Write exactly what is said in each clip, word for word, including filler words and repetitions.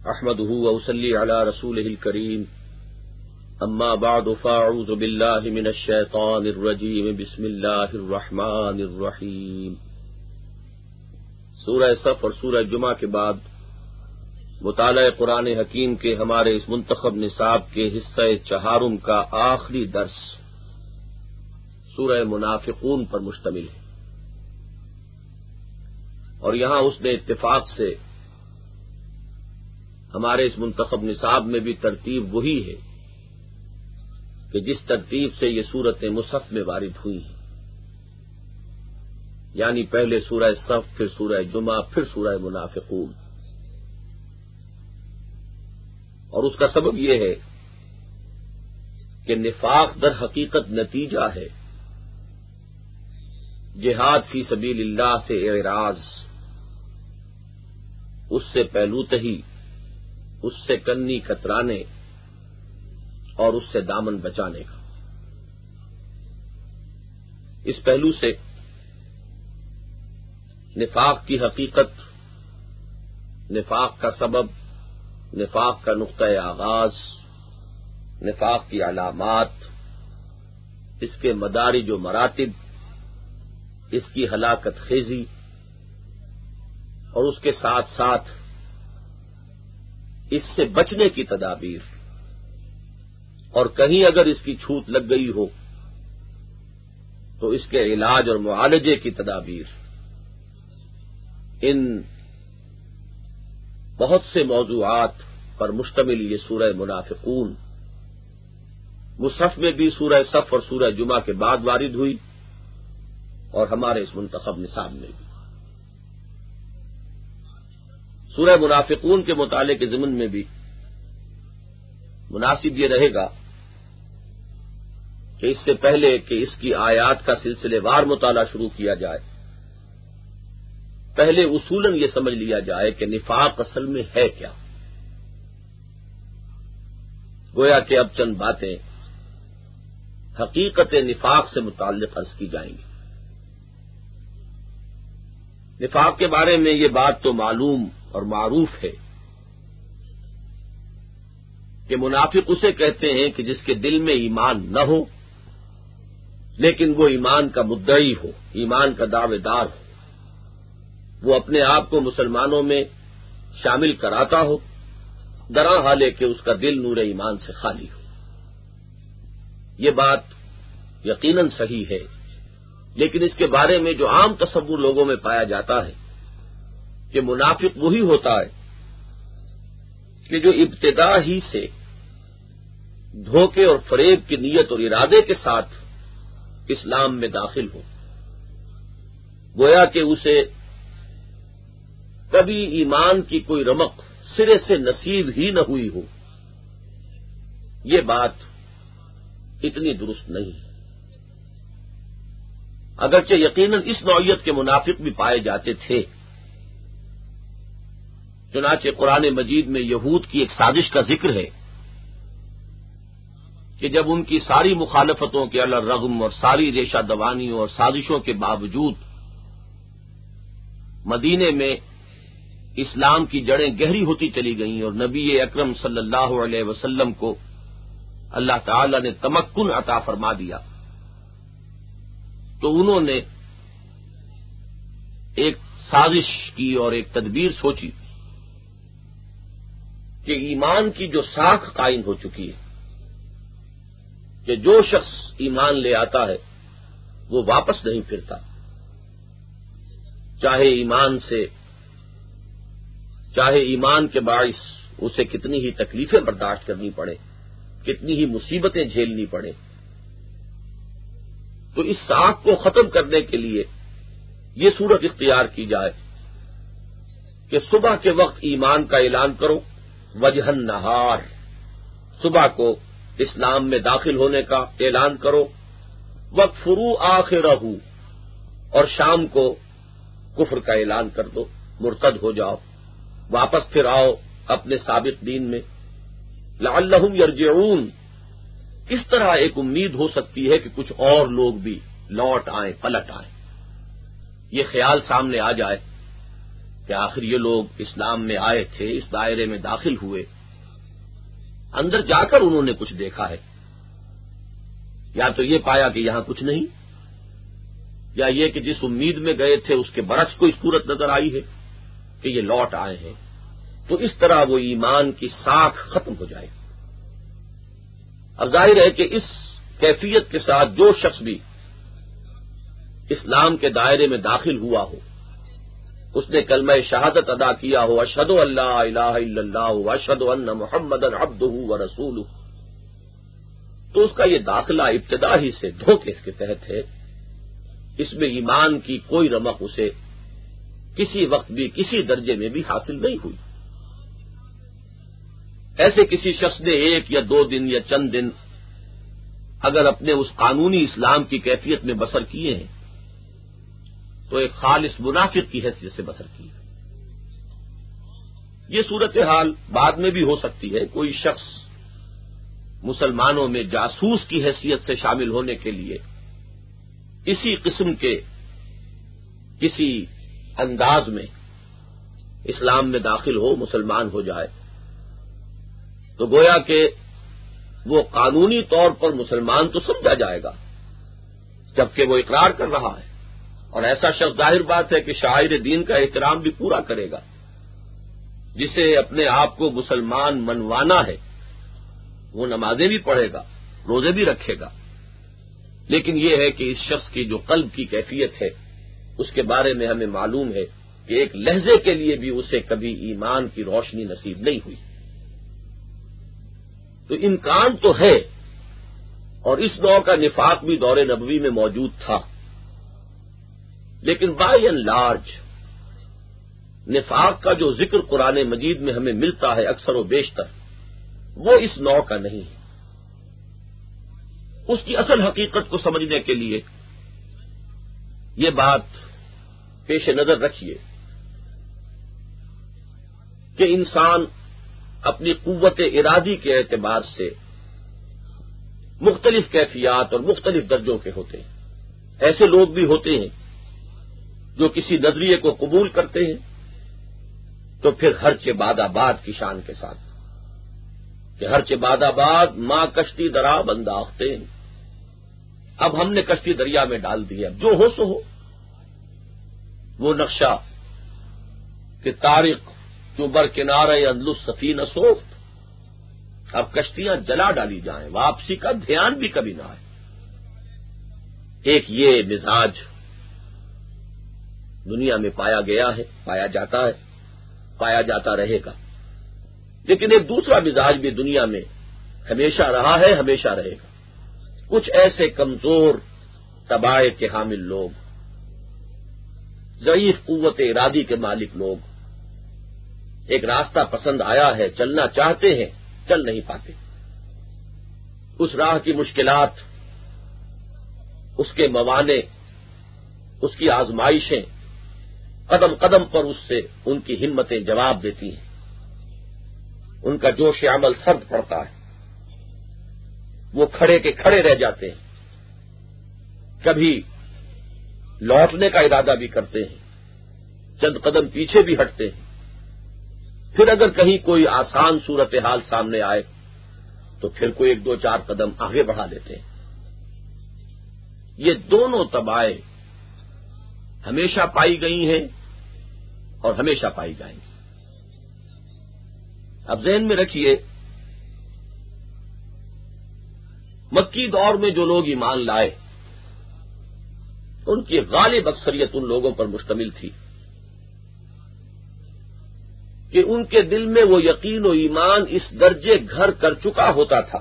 احمدہ واصلی علی رسولہ الکریم اما بعد فاعوذ باللہ من الشیطان الرجیم بسم اللہ الرحمن الرحیم۔ سورہ صف اور سورہ جمعہ کے بعد مطالعہ قرآن حکیم کے ہمارے اس منتخب نصاب کے حصہ چہارم کا آخری درس سورہ منافقون پر مشتمل ہے، اور یہاں اس نے اتفاق سے ہمارے اس منتخب نصاب میں بھی ترتیب وہی ہے کہ جس ترتیب سے یہ سورتیں مصحف میں وارد ہوئی ہیں، یعنی پہلے سورہ صف، پھر سورہ جمعہ، پھر سورہ منافقون۔ اور اس کا سبب یہ ہے کہ نفاق در حقیقت نتیجہ ہے جہاد فی سبیل اللہ سے اعراض، اس سے پہلوتہی، اس سے کنی کترانے اور اس سے دامن بچانے کا۔ اس پہلو سے نفاق کی حقیقت، نفاق کا سبب، نفاق کا نقطۂ آغاز، نفاق کی علامات، اس کے مدارج و مراتب، اس کی ہلاکت خیزی، اور اس کے ساتھ ساتھ اس سے بچنے کی تدابیر، اور کہیں اگر اس کی چھوٹ لگ گئی ہو تو اس کے علاج اور معالجے کی تدابیر، ان بہت سے موضوعات پر مشتمل یہ سورہ منافقون مصحف میں بھی سورہ صف اور سورہ جمعہ کے بعد وارد ہوئی، اور ہمارے اس منتخب نصاب میں بھی۔ سورہ منافقون کے مطالعے کے ضمن میں بھی مناسب یہ رہے گا کہ اس سے پہلے کہ اس کی آیات کا سلسلے وار مطالعہ شروع کیا جائے، پہلے اصولاً یہ سمجھ لیا جائے کہ نفاق اصل میں ہے کیا۔ گویا کہ اب چند باتیں حقیقت نفاق سے متعلق عرض کی جائیں گی۔ نفاق کے بارے میں یہ بات تو معلوم اور معروف ہے کہ منافق اسے کہتے ہیں کہ جس کے دل میں ایمان نہ ہو لیکن وہ ایمان کا مدعی ہو، ایمان کا دعوے دار ہو، وہ اپنے آپ کو مسلمانوں میں شامل کراتا ہو، درا حالے کہ اس کا دل نور ایمان سے خالی ہو۔ یہ بات یقیناً صحیح ہے، لیکن اس کے بارے میں جو عام تصور لوگوں میں پایا جاتا ہے کہ منافق وہی ہوتا ہے کہ جو ابتدا ہی سے دھوکے اور فریب کی نیت اور ارادے کے ساتھ اسلام میں داخل ہو، گویا کہ اسے کبھی ایمان کی کوئی رمق سرے سے نصیب ہی نہ ہوئی ہو۔ یہ بات اتنی درست نہیں ہے، اگرچہ یقیناً اس نوعیت کے منافق بھی پائے جاتے تھے۔ چنانچہ قرآن مجید میں یہود کی ایک سازش کا ذکر ہے کہ جب ان کی ساری مخالفتوں کے علی الرغم اور ساری ریشہ دوانیوں اور سازشوں کے باوجود مدینے میں اسلام کی جڑیں گہری ہوتی چلی گئیں اور نبی اکرم صلی اللہ علیہ وسلم کو اللہ تعالی نے تمکن عطا فرما دیا، تو انہوں نے ایک سازش کی اور ایک تدبیر سوچی کہ ایمان کی جو ساکھ قائم ہو چکی ہے کہ جو شخص ایمان لے آتا ہے وہ واپس نہیں پھرتا، چاہے ایمان سے چاہے ایمان کے باعث اسے کتنی ہی تکلیفیں برداشت کرنی پڑے، کتنی ہی مصیبتیں جھیلنی پڑے۔ تو اس ساکھ کو ختم کرنے کے لیے یہ صورت اختیار کی جائے کہ صبح کے وقت ایمان کا اعلان کرو، وجہ النہار، صبح کو اسلام میں داخل ہونے کا اعلان کرو، وَاکْفُرُوا آخِرَہُ، اور شام کو کفر کا اعلان کر دو، مرتد ہو جاؤ، واپس پھر آؤ اپنے سابق دین میں، لعلہم یرجعون۔ اس طرح ایک امید ہو سکتی ہے کہ کچھ اور لوگ بھی لوٹ آئیں، پلٹ آئیں۔ یہ خیال سامنے آ جائے کہ آخر یہ لوگ اسلام میں آئے تھے، اس دائرے میں داخل ہوئے، اندر جا کر انہوں نے کچھ دیکھا ہے، یا تو یہ پایا کہ یہاں کچھ نہیں، یا یہ کہ جس امید میں گئے تھے اس کے برعکس کوئی صورت نظر آئی ہے کہ یہ لوٹ آئے ہیں، تو اس طرح وہ ایمان کی ساکھ ختم ہو جائے۔ اب ظاہر ہے کہ اس کیفیت کے ساتھ جو شخص بھی اسلام کے دائرے میں داخل ہوا ہو، اس نے کلمہ شہادت ادا کیا ہو، اشہد ان لا الہ الا اللہ واشہد ان محمدا عبدہ ورسولہ، تو اس کا یہ داخلہ ابتدا ہی سے دھوکے کے تحت ہے، اس میں ایمان کی کوئی رمق اسے کسی وقت بھی کسی درجے میں بھی حاصل نہیں ہوئی۔ ایسے کسی شخص نے ایک یا دو دن یا چند دن اگر اپنے اس قانونی اسلام کی کیفیت میں بسر کیے ہیں تو ایک خالص منافق کی حیثیت سے بسر کی ہے۔ یہ صورتحال بعد میں بھی ہو سکتی ہے، کوئی شخص مسلمانوں میں جاسوس کی حیثیت سے شامل ہونے کے لیے اسی قسم کے کسی انداز میں اسلام میں داخل ہو، مسلمان ہو جائے، تو گویا کہ وہ قانونی طور پر مسلمان تو سمجھا جائے گا جبکہ وہ اقرار کر رہا ہے، اور ایسا شخص ظاہر بات ہے کہ شاعر دین کا احترام بھی پورا کرے گا، جسے اپنے آپ کو مسلمان منوانا ہے وہ نمازیں بھی پڑھے گا، روزے بھی رکھے گا، لیکن یہ ہے کہ اس شخص کی جو قلب کی کیفیت ہے اس کے بارے میں ہمیں معلوم ہے کہ ایک لہجے کے لیے بھی اسے کبھی ایمان کی روشنی نصیب نہیں ہوئی۔ تو امکان تو ہے، اور اس نوع کا نفاق بھی دور نبوی میں موجود تھا، لیکن بائی اینڈ لارج نفاق کا جو ذکر قرآن مجید میں ہمیں ملتا ہے اکثر و بیشتر وہ اس نوع کا نہیں ہے۔ اس کی اصل حقیقت کو سمجھنے کے لیے یہ بات پیش نظر رکھیے کہ انسان اپنی قوت ارادی کے اعتبار سے مختلف کیفیات اور مختلف درجوں کے ہوتے ہیں۔ ایسے لوگ بھی ہوتے ہیں جو کسی نظریے کو قبول کرتے ہیں تو پھر ہرچ باد آباد کی شان کے ساتھ کہ ہرچ باد آباد ماں کشتی درا بنداختے، اب ہم نے کشتی دریا میں ڈال دی، اب جو ہو سو ہو۔ وہ نقشہ کہ تاریخ جو بر کنارے اندلس سفینہ سوخت، اب کشتیاں جلا ڈالی جائیں، واپسی کا دھیان بھی کبھی نہ آئے۔ ایک یہ مزاج دنیا میں پایا گیا ہے، پایا جاتا ہے، پایا جاتا رہے گا، لیکن ایک دوسرا مزاج بھی دنیا میں ہمیشہ رہا ہے، ہمیشہ رہے گا۔ کچھ ایسے کمزور طبائع کے حامل لوگ، ضعیف قوت ارادی کے مالک لوگ، ایک راستہ پسند آیا ہے، چلنا چاہتے ہیں، چل نہیں پاتے۔ اس راہ کی مشکلات، اس کے موانع، اس کی آزمائشیں قدم قدم پر اس سے ان کی ہمتیں جواب دیتی ہیں، ان کا جوش عمل سرد پڑتا ہے، وہ کھڑے کے کھڑے رہ جاتے ہیں، کبھی لوٹنے کا ارادہ بھی کرتے ہیں، چند قدم پیچھے بھی ہٹتے ہیں، پھر اگر کہیں کوئی آسان صورتحال سامنے آئے تو پھر کوئی ایک دو چار قدم آگے بڑھا لیتے ہیں۔ یہ دونوں طبائع ہمیشہ پائی گئی ہیں اور ہمیشہ پائی جائیں گی۔ اب ذہن میں رکھیے، مکی دور میں جو لوگ ایمان لائے ان کی غالب اکثریت ان لوگوں پر مشتمل تھی کہ ان کے دل میں وہ یقین و ایمان اس درجے گھر کر چکا ہوتا تھا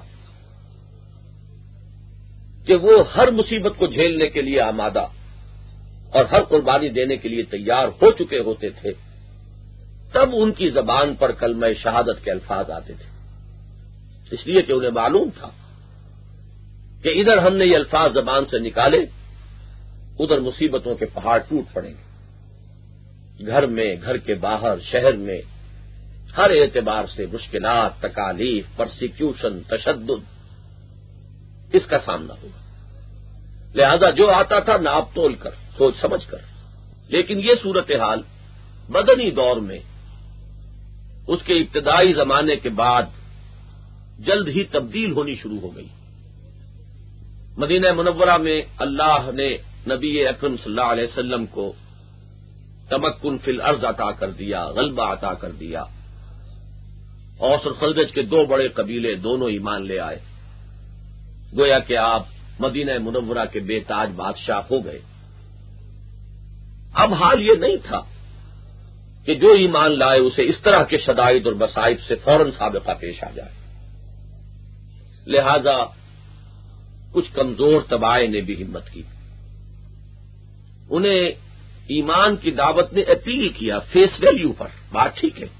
کہ وہ ہر مصیبت کو جھیلنے کے لیے آمادہ اور ہر قربانی دینے کے لیے تیار ہو چکے ہوتے تھے، تب ان کی زبان پر کلمہ شہادت کے الفاظ آتے تھے، اس لیے کہ انہیں معلوم تھا کہ ادھر ہم نے یہ الفاظ زبان سے نکالے، ادھر مصیبتوں کے پہاڑ ٹوٹ پڑیں گے، گھر میں، گھر کے باہر، شہر میں ہر اعتبار سے مشکلات، تکالیف، پرسیکیوشن، تشدد، اس کا سامنا ہوگا۔ لہذا جو آتا تھا ناپ تول کر، سوچ سمجھ کر، لیکن یہ صورتحال بدنی دور میں اس کے ابتدائی زمانے کے بعد جلد ہی تبدیل ہونی شروع ہو گئی۔ مدینہ منورہ میں اللہ نے نبی اکرم صلی اللہ علیہ وسلم کو تمکن فی الارض عطا کر دیا، غلبہ عطا کر دیا۔ اوس اور خزرج کے دو بڑے قبیلے دونوں ایمان لے آئے، گویا کہ آپ مدینہ منورہ کے بے تاج بادشاہ ہو گئے۔ اب حال یہ نہیں تھا کہ جو ایمان لائے اسے اس طرح کے شدائد اور مصائب سے فوراً سابقہ پیش آ جائے، لہذا کچھ کمزور طبائع نے بھی ہمت کی، انہیں ایمان کی دعوت نے اپیل کیا فیس ویلیو پر، بات ٹھیک ہے،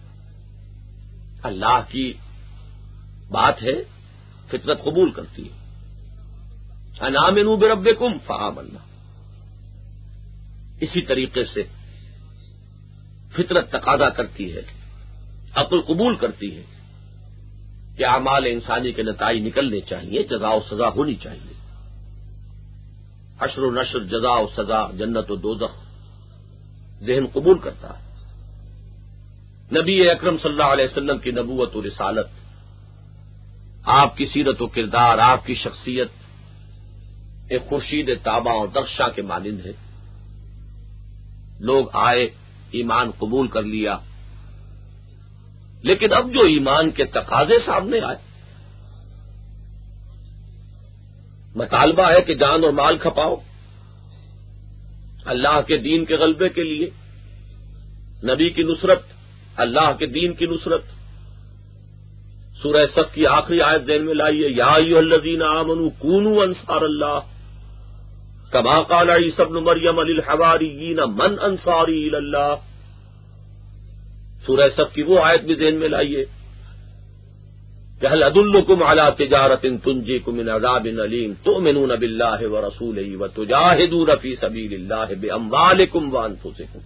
اللہ کی بات ہے، فطرت قبول کرتی ہے، انآمنوا بربکم فآمنا، اسی طریقے سے فطرت تقاضا کرتی ہے، عقل قبول کرتی ہے کہ اعمال انسانی کے نتائج نکلنے چاہیے، جزا و سزا ہونی چاہیے، حشر و نشر، جزا و سزا، جنت و دوزخ ذہن قبول کرتا ہے۔ نبی اکرم صلی اللہ علیہ وسلم کی نبوت و رسالت، آپ کی سیرت و کردار، آپ کی شخصیت ایک خورشید تاباں اور درخشاں کے مانند ہے۔ لوگ آئے، ایمان قبول کر لیا، لیکن اب جو ایمان کے تقاضے سامنے آئے، مطالبہ ہے کہ جان اور مال کھپاؤ اللہ کے دین کے غلبے کے لیے، نبی کی نصرت، اللہ کے دین کی نصرت۔ سورہ صف کی آخری آیت ذہن میں لائیے، یا ایھا الذین آمنوا کونوا انصار اللہ کما قال عیسی ابن مریم للحواریین من انصاری الی اللہ۔ سورہ صف کی وہ آیت بھی ذہن میں لائیے کہ هل ادلکم علی تجارۃ تنجیکم من عذاب علیم تؤمنون باللہ ورسولہ وتجاہدون فی سبیل اللہ باموالکم وانفسکم۔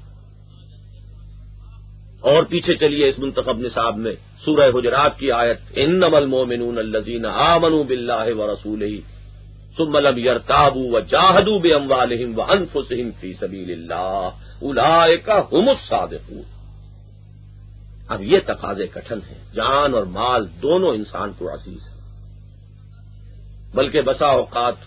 اور پیچھے چلیے اس منتخب نصاب میں سورہ حجرات کی آیت، انما المؤمنون الذین آمنوا باللہ ورسولہ ثم لم يرتابوا وجاهدوا باموالهم وانفسهم في سبيل الله اولئک هم الصادقون۔ اب یہ تقاضے کٹھن ہیں، جان اور مال دونوں انسان کو عزیز ہے، بلکہ بسا اوقات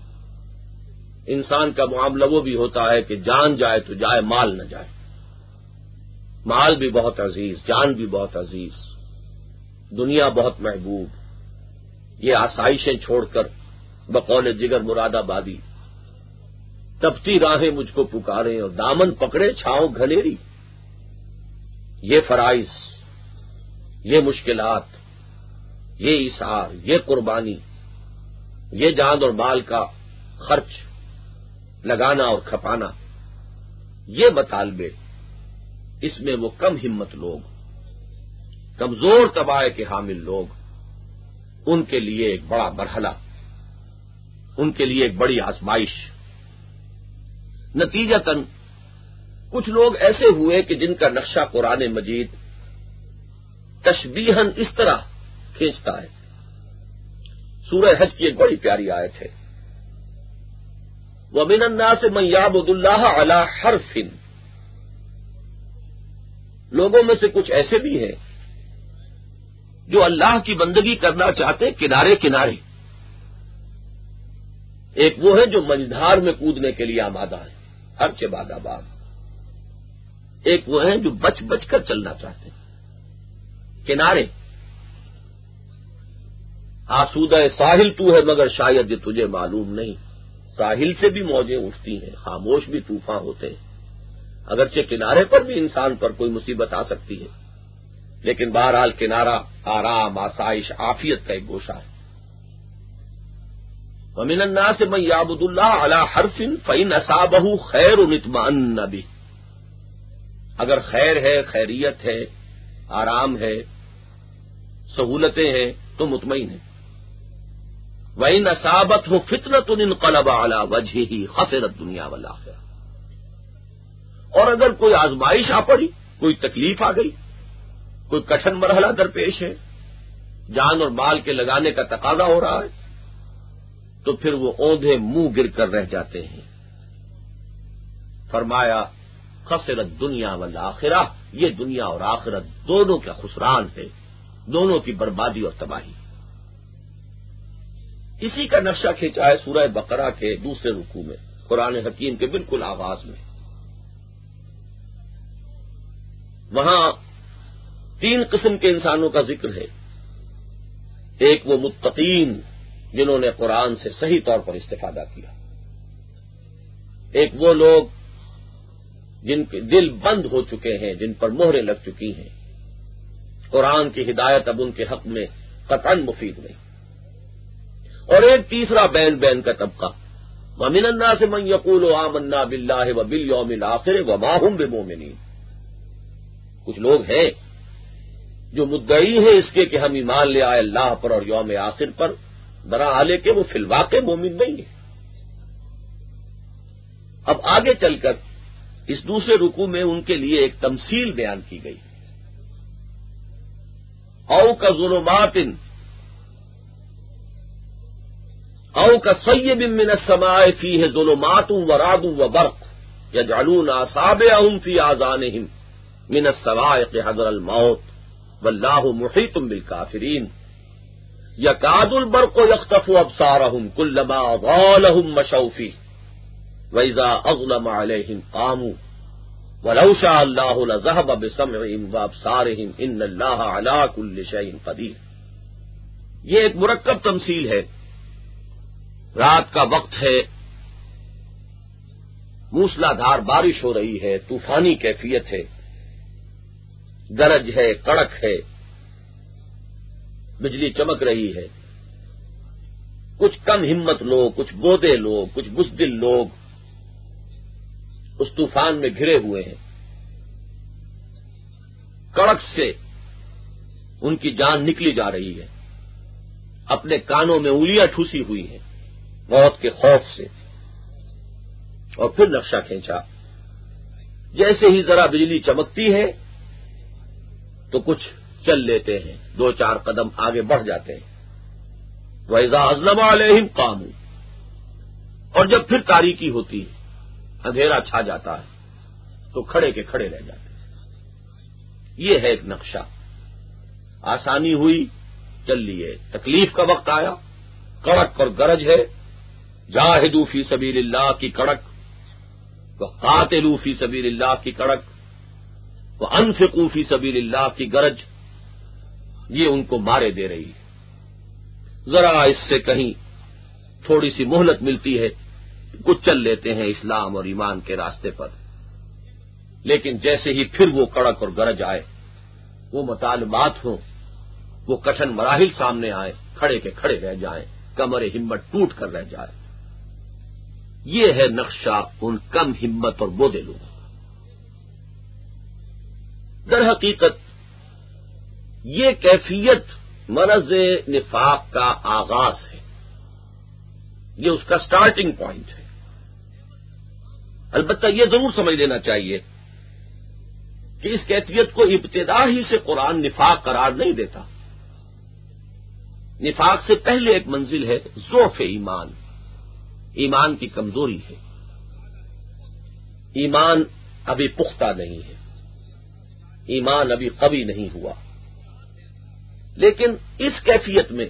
انسان کا معاملہ وہ بھی ہوتا ہے کہ جان جائے تو جائے، مال نہ جائے۔ مال بھی بہت عزیز، جان بھی بہت عزیز، دنیا بہت محبوب، یہ آسائشیں چھوڑ کر بقول جگر مراد آبادی تپتی راہیں مجھ کو پکاریں اور دامن پکڑے چھاؤں گھنیری، یہ فرائض، یہ مشکلات، یہ ایثار، یہ قربانی، یہ جان اور مال کا خرچ لگانا اور کھپانا، یہ مطالبے، اس میں وہ کم ہمت لوگ، کمزور طبائع کے حامل لوگ، ان کے لیے ایک بڑا مرحلہ، ان کے لیے ایک بڑی آزمائش۔ نتیجتاً کچھ لوگ ایسے ہوئے کہ جن کا نقشہ قرآن مجید تشبیہاً اس طرح کھینچتا ہے۔ سورہ حج کی ایک بڑی پیاری آیت ہے، وَمِنَ النَّاسِ مَن يَعْبُدُ اللَّهَ عَلَى حَرْفٍ، لوگوں میں سے کچھ ایسے بھی ہیں جو اللہ کی بندگی کرنا چاہتے کنارے کنارے۔ ایک وہ ہے جو منجدھار میں کودنے کے لیے آمادہ ہے، ہر کے بعد آباد۔ ایک وہ ہیں جو بچ بچ کر چلنا چاہتے ہیں، کنارے۔ آسودہ ساحل تو ہے مگر شاید یہ تجھے معلوم نہیں، ساحل سے بھی موجیں اٹھتی ہیں، خاموش بھی طوفان ہوتے ہیں، اگرچہ کنارے پر بھی انسان پر کوئی مصیبت آ سکتی ہے، لیکن بہرحال کنارہ آرام، آسائش، عافیت کا ایک گوشہ ہے۔ وَمِنَ النَّاسِ مَن يَعْبُدُ اللَّهَ عَلَى حَرْفٍ فَإِنْ أَصَابَهُ خَيْرٌ اطْمَأَنَّ بِهِ، اگر خیر ہے، خیریت ہے، آرام ہے، سہولتیں ہیں تو مطمئن ہے۔ وَإِنْ أَصَابَتْهُ فِتْنَةٌ انقلب عَلَى وَجْهِهِ خَسِرَ الدُّنْيَا وَالْآخِرَةَ، اور اگر کوئی آزمائش آ پڑی، کوئی تکلیف آ گئی، کوئی کٹھن مرحلہ درپیش ہے، جان اور مال کے لگانے کا تقاضا ہو رہا ہے، تو پھر وہ اوندھے منہ گر کر رہ جاتے ہیں۔ فرمایا خسرت دنیا والآخرہ، یہ دنیا اور آخرت دونوں کا خسران ہے، دونوں کی بربادی اور تباہی۔ اسی کا نقشہ کھینچا ہے سورہ بقرہ کے دوسرے رکوع میں، قرآن حکیم کے بالکل آغاز میں۔ وہاں تین قسم کے انسانوں کا ذکر ہے۔ ایک وہ متقین جنہوں نے قرآن سے صحیح طور پر استفادہ کیا، ایک وہ لوگ جن کے دل بند ہو چکے ہیں، جن پر مہریں لگ چکی ہیں، قرآن کی ہدایت اب ان کے حق میں قطعاً مفید نہیں، اور ایک تیسرا بین بین کا طبقہ، وَمِنَ النَّاسِ مَن يَقُولُ آمَنَّا بِاللَّهِ وَبِالْيَوْمِ الْآخِرِ وَمَا هُم بِمُؤْمِنِينَ۔ کچھ لوگ ہیں جو مدعی ہیں اس کے کہ ہم ایمان لے آئے اللہ پر اور یوم آخر پر، بہرحال کہ وہ فی الواقع مومن نہیں ہے۔ اب آگے چل کر اس دوسرے رکوع میں ان کے لیے ایک تمثیل بیان کی گئی، او کا ظلمات او کا صیب من السماء فیہ ظلمات ورعد وبرق یجعلون اصابعهم فی آذانہم من الصواعق حذر الموت واللہ محیط بالکافرین یکاد البرق یخطف ابصارهم کلما اضاء لهم مشوا فیہ وَإِذَا أَظْلَمَ عَلَيْهِمْ قَامُوا وَلَوْ شَاءَ اللَّهُ لَذَهَبَ بِسَمْعِهِمْ وَأَبْصَارِهِمْ إِنَّ اللَّهَ عَلَى كُلِّ شَيْءٍ قَدِيرٌ۔ یہ ایک مرکب تمثیل ہے۔ رات کا وقت ہے، موسلا دھار بارش ہو رہی ہے، طوفانی کیفیت ہے، گرج ہے، کڑک ہے، بجلی چمک رہی ہے، کچھ کم ہمت لوگ، کچھ بودے لوگ، کچھ بزدل لوگ اس طوفان میں گھرے ہوئے ہیں، کڑک سے ان کی جان نکلی جا رہی ہے، اپنے کانوں میں انگلیاں ٹھوسی ہوئی ہیں موت کے خوف سے۔ اور پھر نقشہ کھینچا، جیسے ہی ذرا بجلی چمکتی ہے تو کچھ چل لیتے ہیں، دو چار قدم آگے بڑھ جاتے ہیں۔ وَإِذَا أَظْلَمَ عَلَيْهِمْ قَامُوا، اور جب پھر تاریکی ہوتی ہے، اندھیرا چھا جاتا ہے تو کھڑے کے کھڑے رہ جاتے ہیں۔ یہ ہے ایک نقشہ۔ آسانی ہوئی چل لیے، تکلیف کا وقت آیا، کڑک اور گرج ہے، جاہدوا فی سبیل اللہ کی کڑک، وقاتلوا فی سبیل اللہ کی کڑک، وانفقوا فی سبیل اللہ کی گرج، یہ ان کو مارے دے رہی ہے۔ ذرا اس سے کہیں تھوڑی سی مہلت ملتی ہے، کچھ چل لیتے ہیں اسلام اور ایمان کے راستے پر، لیکن جیسے ہی پھر وہ کڑک اور گرج آئے، وہ مطالبات ہوں، وہ کٹھن مراحل سامنے آئے، کھڑے کے کھڑے رہ جائیں، کمر ہمت ٹوٹ کر رہ جائے۔ یہ ہے نقشہ ان کم ہمت اور بودے لوگوں۔ در حقیقت یہ کیفیت مرض نفاق کا آغاز ہے، یہ اس کا سٹارٹنگ پوائنٹ ہے۔ البتہ یہ ضرور سمجھ لینا چاہیے کہ اس کیفیت کو ابتدا ہی سے قرآن نفاق قرار نہیں دیتا۔ نفاق سے پہلے ایک منزل ہے ضعف ایمان، ایمان کی کمزوری ہے، ایمان ابھی پختہ نہیں ہے، ایمان ابھی قوی نہیں ہوا۔ لیکن اس کیفیت میں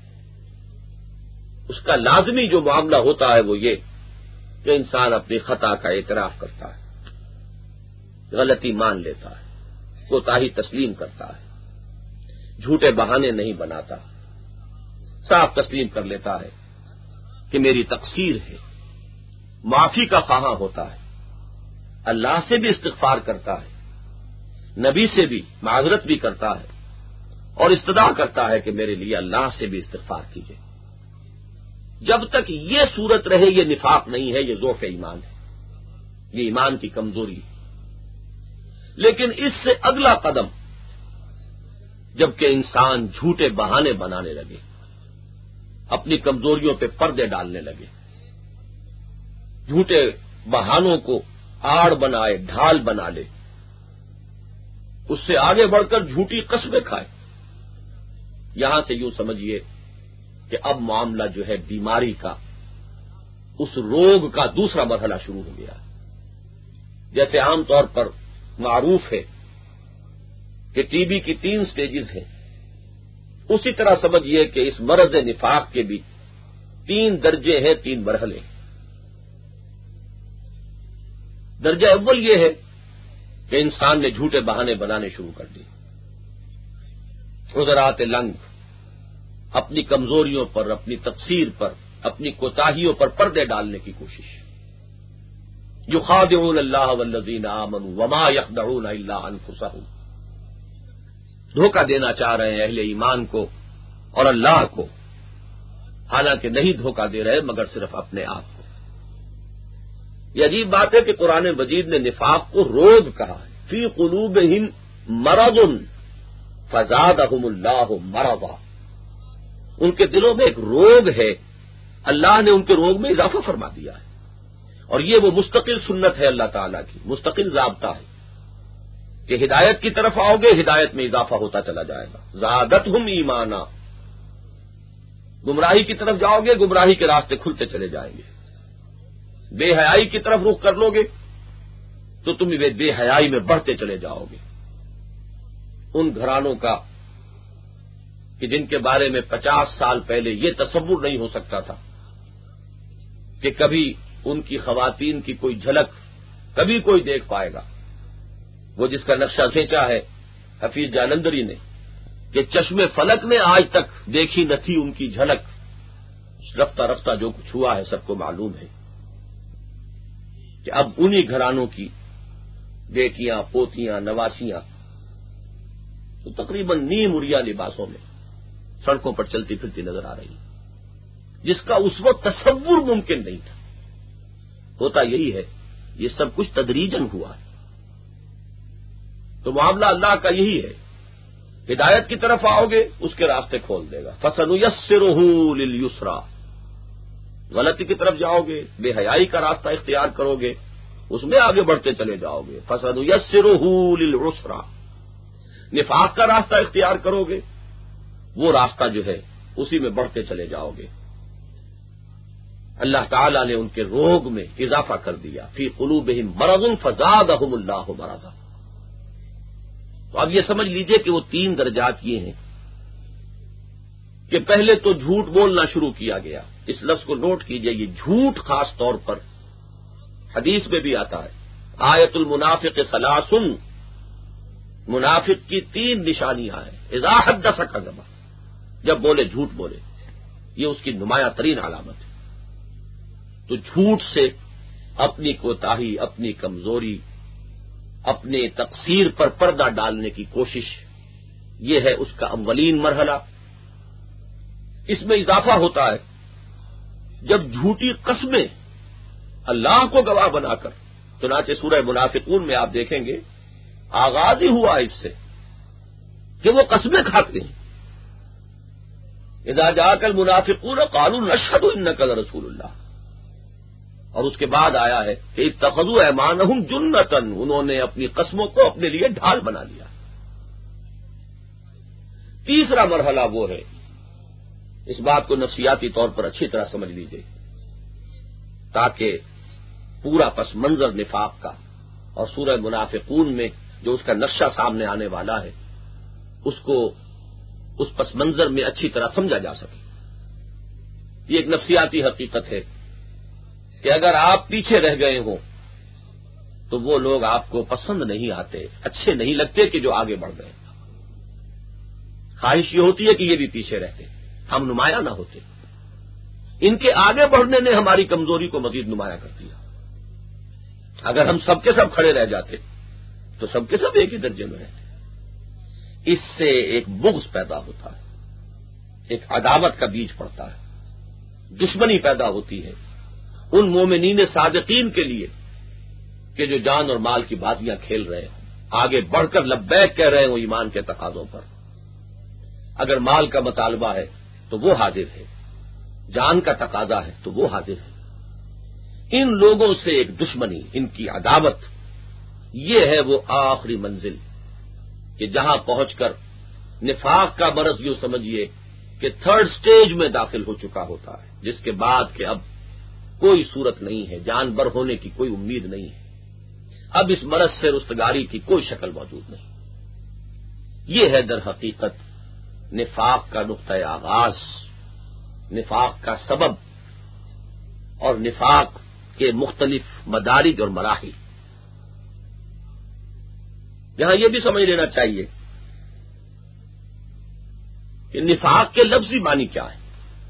اس کا لازمی جو معاملہ ہوتا ہے وہ یہ کہ انسان اپنی خطا کا اعتراف کرتا ہے، غلطی مان لیتا ہے، کوتاہی تسلیم کرتا ہے، جھوٹے بہانے نہیں بناتا، صاف تسلیم کر لیتا ہے کہ میری تقصیر ہے، معافی کا خواہاں ہوتا ہے، اللہ سے بھی استغفار کرتا ہے، نبی سے بھی معذرت بھی کرتا ہے، اور استدعا کرتا ہے کہ میرے لیے اللہ سے بھی استغفار کیجیے۔ جب تک یہ صورت رہے یہ نفاق نہیں ہے، یہ ضعف ایمان ہے، یہ ایمان کی کمزوری ہے۔ لیکن اس سے اگلا قدم جبکہ انسان جھوٹے بہانے بنانے لگے، اپنی کمزوریوں پہ پردے ڈالنے لگے، جھوٹے بہانوں کو آڑ بنائے، ڈھال بنا لے، اس سے آگے بڑھ کر جھوٹی قسمیں کھائے، یہاں سے یوں سمجھیے کہ اب معاملہ جو ہے بیماری کا، اس روگ کا دوسرا مرحلہ شروع ہو گیا۔ جیسے عام طور پر معروف ہے کہ ٹی بی کی تین سٹیجز ہیں، اسی طرح سمجھیے کہ اس مرض نفاق کے بھی تین درجے ہیں، تین مرحلے ہیں۔ درجہ اول یہ ہے کہ انسان نے جھوٹے بہانے بنانے شروع کر دیے، عذرات لنگ، اپنی کمزوریوں پر، اپنی تقصیر پر، اپنی کوتاہیوں پر پردے ڈالنے کی کوشش۔ یخادعون اللہ والذین آمنوا وما یخدعون الا انفسهم، دھوکہ دینا چاہ رہے ہیں اہل ایمان کو اور اللہ کو، حالانکہ نہیں دھوکہ دے رہے مگر صرف اپنے آپ کو۔ یہ عجیب بات ہے کہ قرآن مجید نے نفاق کو روگ کہا ہے، فی قلوبہم مرض فزادہم اللہ مرضا، ان کے دلوں میں ایک روگ ہے، اللہ نے ان کے روگ میں اضافہ فرما دیا ہے، اور یہ وہ مستقل سنت ہے اللہ تعالیٰ کی، مستقل ضابطہ ہے کہ ہدایت کی طرف آؤ گے ہدایت میں اضافہ ہوتا چلا جائے گا، زادتہم ایمانا، گمراہی کی طرف جاؤ گے گمراہی کے راستے کھلتے چلے جائیں گے، بے حیائی کی طرف رخ کر لو گے تو تم بے حیائی میں بڑھتے چلے جاؤ گے۔ ان گھرانوں کا کہ جن کے بارے میں پچاس سال پہلے یہ تصور نہیں ہو سکتا تھا کہ کبھی ان کی خواتین کی کوئی جھلک کبھی کوئی دیکھ پائے گا، وہ جس کا نقشہ کھینچا ہے حفیظ جالندری نے کہ چشم فلک نے آج تک دیکھی نہ تھی ان کی جھلک، رفتہ رفتہ جو کچھ ہوا ہے سب کو معلوم ہے کہ اب انہی گھرانوں کی بیٹیاں، پوتیاں، نواسیاں تو تقریباً نیم اڑیا لباسوں میں سڑکوں پر چلتی پھرتی نظر آ رہی، جس کا اس وقت تصور ممکن نہیں تھا۔ ہوتا یہی ہے، یہ سب کچھ تدریجاً ہوا ہے، تو معاملہ اللہ کا یہی ہے، ہدایت کی طرف آؤ گے اس کے راستے کھول دے گا، فَسَنُيَسِّرُهُ لِلْيُسْرَى، غلطی کی طرف جاؤ گے، بے حیائی کا راستہ اختیار کرو گے، اس میں آگے بڑھتے چلے جاؤ گے، فَسَنُيَسِّرُهُ لِلْعُسْرَى، نفاق کا راستہ اختیار کرو گے، وہ راستہ جو ہے اسی میں بڑھتے چلے جاؤ گے۔ اللہ تعالیٰ نے ان کے روگ میں اضافہ کر دیا، فی قلوبہم مرض فزادہم اللہ مرضا۔ تو اب یہ سمجھ لیجئے کہ وہ تین درجات یہ ہیں کہ پہلے تو جھوٹ بولنا شروع کیا گیا، اس لفظ کو نوٹ کیجئے، یہ جھوٹ خاص طور پر حدیث میں بھی آتا ہے، آیت المنافق ثلاث، منافق کی تین نشانیاں ہیں، اذا حدث کذب، جب بولے جھوٹ بولے، یہ اس کی نمایاں ترین علامت ہے۔ تو جھوٹ سے اپنی کوتاہی، اپنی کمزوری، اپنے تقصیر پر پردہ ڈالنے کی کوشش، یہ ہے اس کا اولین مرحلہ۔ اس میں اضافہ ہوتا ہے جب جھوٹی قسمیں اللہ کو گواہ بنا کر، چنانچہ سورہ منافقون میں آپ دیکھیں گے آغاز ہی ہوا اس سے کہ وہ قسمیں کھاتے ہیں، اذا جاءک المنافقون قالوا نشهد انک لرسول اللہ، اور اس کے بعد آیا ہے کہ اتخذوا ایمانہم جنۃ، انہوں نے اپنی قسموں کو اپنے لیے ڈھال بنا لیا۔ تیسرا مرحلہ وہ ہے، اس بات کو نفسیاتی طور پر اچھی طرح سمجھ لیجیے تاکہ پورا پس منظر نفاق کا اور سورہ منافقون میں جو اس کا نقشہ سامنے آنے والا ہے اس کو اس پس منظر میں اچھی طرح سمجھا جا سکے۔ یہ ایک نفسیاتی حقیقت ہے کہ اگر آپ پیچھے رہ گئے ہوں تو وہ لوگ آپ کو پسند نہیں آتے، اچھے نہیں لگتے کہ جو آگے بڑھ گئے۔ خواہش یہ ہوتی ہے کہ یہ بھی پیچھے رہتے، ہم نمایاں نہ ہوتے۔ ان کے آگے بڑھنے نے ہماری کمزوری کو مزید نمایاں کر دیا۔ اگر ہم سب کے سب کھڑے رہ جاتے تو سب کے سب ایک ہی درجے میں رہتے۔ اس سے ایک بغض پیدا ہوتا ہے، ایک عداوت کا بیج پڑتا ہے، دشمنی پیدا ہوتی ہے ان مومنین صادقین کے لیے کہ جو جان اور مال کی بازیاں کھیل رہے ہوں، آگے بڑھ کر لبیک کہہ رہے ہوں ایمان کے تقاضوں پر۔ اگر مال کا مطالبہ ہے تو وہ حاضر ہے، جان کا تقاضا ہے تو وہ حاضر ہے۔ ان لوگوں سے ایک دشمنی، ان کی عداوت، یہ ہے وہ آخری منزل کہ جہاں پہنچ کر نفاق کا مرض یوں سمجھیے کہ تھرڈ سٹیج میں داخل ہو چکا ہوتا ہے، جس کے بعد کہ اب کوئی صورت نہیں ہے، جان بر ہونے کی کوئی امید نہیں ہے۔ اب اس مرض سے رستگاری کی کوئی شکل موجود نہیں۔ یہ ہے در حقیقت نفاق کا نقطۂ آغاز، نفاق کا سبب اور نفاق کے مختلف مدارج اور مراحل۔ یہاں یہ بھی سمجھ لینا چاہیے کہ نفاق کے لفظی معنی کیا ہے۔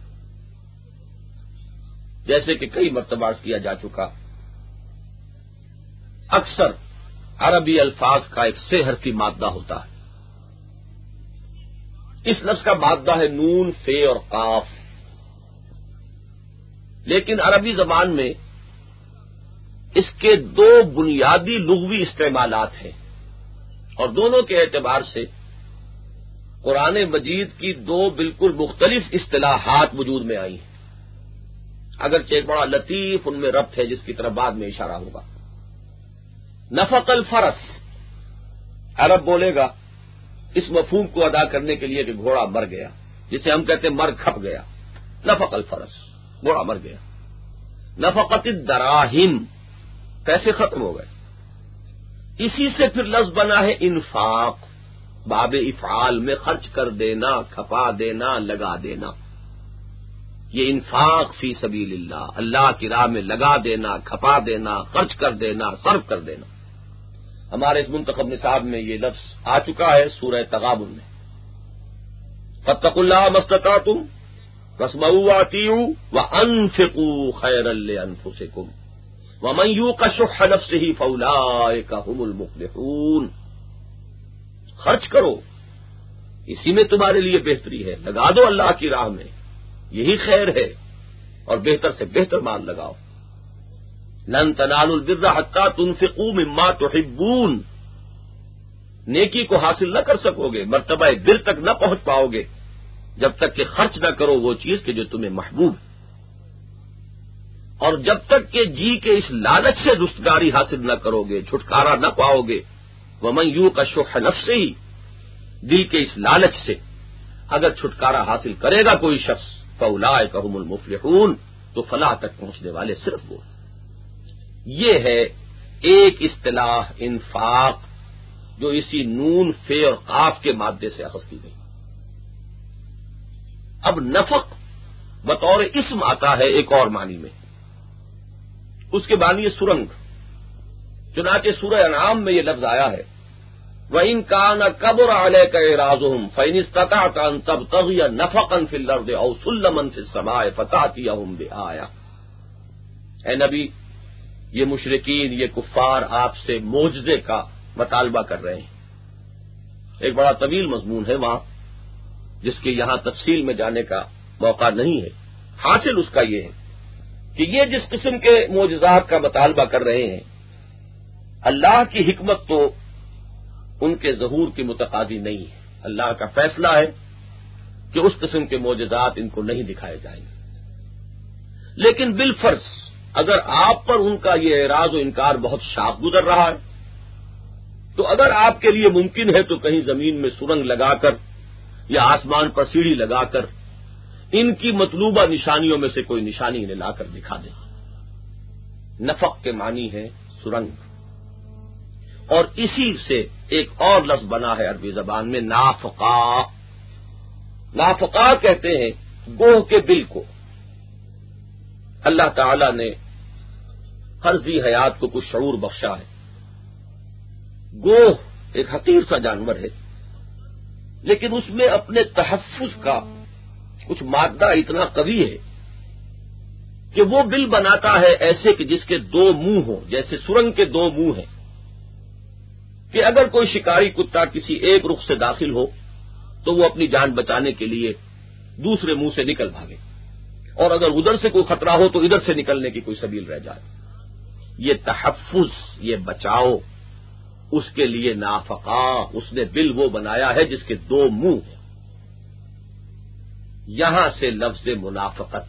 جیسے کہ کئی مرتبہ عرض کیا جا چکا، اکثر عربی الفاظ کا ایک سے حرفی مادہ ہوتا ہے۔ اس لفظ کا مادہ ہے نون، فے اور قاف، لیکن عربی زبان میں اس کے دو بنیادی لغوی استعمالات ہیں، اور دونوں کے اعتبار سے قرآن مجید کی دو بالکل مختلف اصطلاحات وجود میں آئی ہیں، اگرچہ ایک بڑا لطیف ان میں ربط ہے جس کی طرف بعد میں اشارہ ہوگا۔ نفق الفرس، عرب بولے گا اس مفہوم کو ادا کرنے کے لیے کہ گھوڑا مر گیا، جسے ہم کہتے ہیں مر کھپ گیا، نفق الفرس، گھوڑا مر گیا۔ نفقت الدراہم، پیسے ختم ہو گئے۔ اسی سے پھر لفظ بنا ہے انفاق، باب افعال میں خرچ کر دینا، کھپا دینا، لگا دینا۔ یہ انفاق فی سبیل اللہ، اللہ کی راہ میں لگا دینا، کھپا دینا، خرچ کر دینا، صرف کر دینا۔ ہمارے اس منتخب نصاب میں یہ لفظ آ چکا ہے سورہ تغابن میں، فاتقوا اللہ ما استطعتم واسمعوا واطیعوا وانفقوا خیرا لانفسکم ومن یوق شح نفسہ فاولئک هم المفلحون۔ خرچ کرو، اسی میں تمہارے لیے بہتری ہے، لگا دو اللہ کی راہ میں، یہی خیر ہے، اور بہتر سے بہتر مال لگاؤ۔ لن تنالوا البر حتى تنفقوا مما تحبون، نیکی کو حاصل نہ کر سکو گے، مرتبہ بر تک نہ پہنچ پاؤ گے جب تک کہ خرچ نہ کرو وہ چیز کہ جو تمہیں محبوب ہے، اور جب تک کہ جی کے اس لالچ سے رستگاری حاصل نہ کرو گے، چھٹکارا نہ پاؤ گے۔ ومن یوق شح نفسہ، دل کے اس لالچ سے اگر چھٹکارا حاصل کرے گا کوئی شخص، فاولئک هم المفلحون، تو فلاح تک پہنچنے والے صرف وہ۔ یہ ہے ایک اصطلاح انفاق جو اسی نون، فے اور قاف کے مادے سے اخذ کی گئی۔ اب نفق بطور اسم آتا ہے ایک اور معنی میں، اس کے معنی سرنگ، چنانچہ سورہ انعام میں یہ لفظ آیا ہے وَإِن كَانَ كَبُرَ عَلَيْكَ إِعْرَاضُهُمْ فَإِنِ اسْتَطَعْتَ أَن تَبْتَغِيَ نَفَقًا فِي الْأَرْضِ أَوْ سُلَّمًا فِي السَّمَاءِ فَتَأْتِيَهُم بِآيَةٍ۔ اے نبی، یہ مشرکین، یہ کفار آپ سے معجزے کا مطالبہ کر رہے ہیں۔ ایک بڑا طویل مضمون ہے وہاں جس کے یہاں تفصیل میں جانے کا موقع نہیں ہے۔ حاصل اس کا یہ ہے کہ یہ جس قسم کے معجزات کا مطالبہ کر رہے ہیں، اللہ کی حکمت تو ان کے ظہور کی متقاضی نہیں ہے، اللہ کا فیصلہ ہے کہ اس قسم کے معجزات ان کو نہیں دکھائے جائیں گے، لیکن بالفرض اگر آپ پر ان کا یہ اعراض و انکار بہت شاق گزر رہا ہے تو اگر آپ کے لیے ممکن ہے تو کہیں زمین میں سرنگ لگا کر یا آسمان پر سیڑھی لگا کر ان کی مطلوبہ نشانیوں میں سے کوئی نشانی انہیں لا کر دکھا دیں۔ نفق کے معنی ہے سرنگ، اور اسی سے ایک اور لفظ بنا ہے عربی زبان میں نافقا۔ نافقا کہتے ہیں گوہ کے بل کو۔ اللہ تعالی نے ہر ذی حیات کو کچھ شعور بخشا ہے۔ گوہ ایک حقیر سا جانور ہے، لیکن اس میں اپنے تحفظ کا کچھ مادہ اتنا قوی ہے کہ وہ بل بناتا ہے ایسے کہ جس کے دو منہ ہوں، جیسے سرنگ کے دو منہ ہیں، کہ اگر کوئی شکاری کتا کسی ایک رخ سے داخل ہو تو وہ اپنی جان بچانے کے لیے دوسرے منہ سے نکل بھاگے، اور اگر ادھر سے کوئی خطرہ ہو تو ادھر سے نکلنے کی کوئی سبیل رہ جائے۔ یہ تحفظ، یہ بچاؤ، اس کے لیے نافقا، اس نے بل وہ بنایا ہے جس کے دو منہ ہیں۔ یہاں سے لفظ منافقت،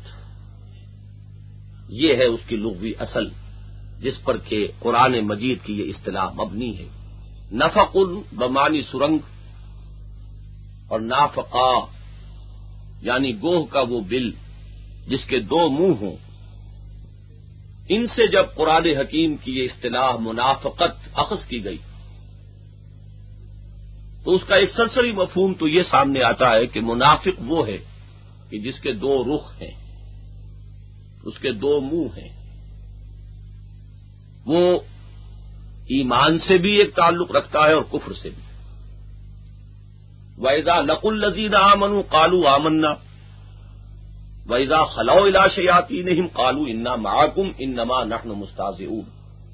یہ ہے اس کی لغوی اصل جس پر کہ قرآن مجید کی یہ اصطلاح مبنی ہے۔ نفق بمانی سرنگ، اور نافقا یعنی گوہ کا وہ بل جس کے دو منہ ہوں۔ ان سے جب قرآن حکیم کی یہ اصطلاح منافقت اخذ کی گئی تو اس کا ایک سرسری مفہوم تو یہ سامنے آتا ہے کہ منافق وہ ہے کہ جس کے دو رخ ہیں، اس کے دو منہ ہیں، وہ ایمان سے بھی ایک تعلق رکھتا ہے اور کفر سے بھی۔ وَإِذَا لَقُوا الَّذِينَ آمَنُوا قَالُوا آمَنَّا وَإِذَا خَلَوْا إِلَىٰ شَيَاطِينِهِمْ قَالُوا إِنَّا مَعَكُمْ إِنَّمَا نَحْنُ مُسْتَهْزِئُونَ۔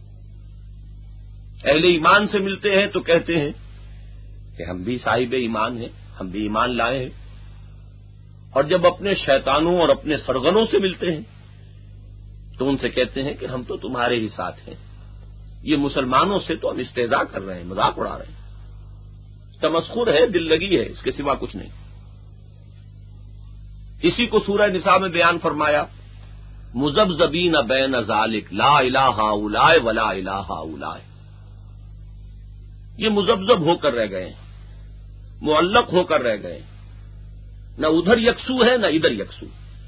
اہل ایمان سے ملتے ہیں تو کہتے ہیں کہ ہم بھی صاحب ایمان ہیں، ہم بھی ایمان لائے ہیں، اور جب اپنے شیطانوں اور اپنے سرغنوں سے ملتے ہیں تو ان سے کہتے ہیں کہ ہم تو تمہارے ہی ساتھ ہیں، یہ مسلمانوں سے تو ہم استہزاء کر رہے ہیں، مذاق اڑا رہے ہیں، تمسخر ہے، دل لگی ہے، اس کے سوا کچھ نہیں۔ اسی کو سورہ نساء میں بیان فرمایا، مذبذبین بین ذالک لا الہ ہؤلاء ولا الہ ہؤلاء، یہ مذبذب ہو کر رہ گئے ہیں، معلق ہو کر رہ گئے، نہ ادھر یکسو ہے نہ ادھر یکسو۔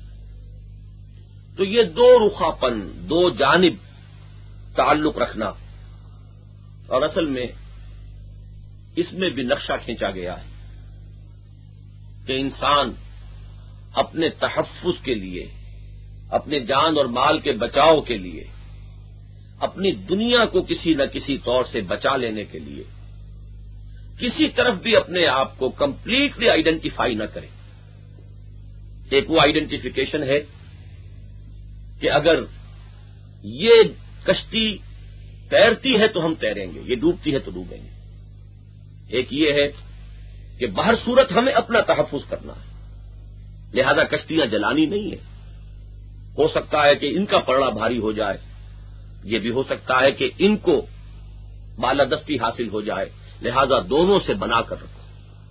تو یہ دو رخاپن، دو جانب تعلق رکھنا، اور اصل میں اس میں بھی نقشہ کھینچا گیا ہے کہ انسان اپنے تحفظ کے لیے، اپنے جان اور مال کے بچاؤ کے لیے، اپنی دنیا کو کسی نہ کسی طور سے بچا لینے کے لیے کسی طرف بھی اپنے آپ کو کمپلیٹلی آئیڈینٹیفائی نہ کرے۔ ایک وہ آئیڈینٹیفیکیشن ہے کہ اگر یہ کشتی تیرتی ہے تو ہم تیریں گے، یہ ڈوبتی ہے تو ڈوبیں گے۔ ایک یہ ہے کہ بہر صورت ہمیں اپنا تحفظ کرنا ہے، لہذا کشتیاں جلانی نہیں ہے۔ ہو سکتا ہے کہ ان کا پڑنا بھاری ہو جائے، یہ بھی ہو سکتا ہے کہ ان کو بالادستی حاصل ہو جائے، لہذا دونوں سے بنا کر رکھو۔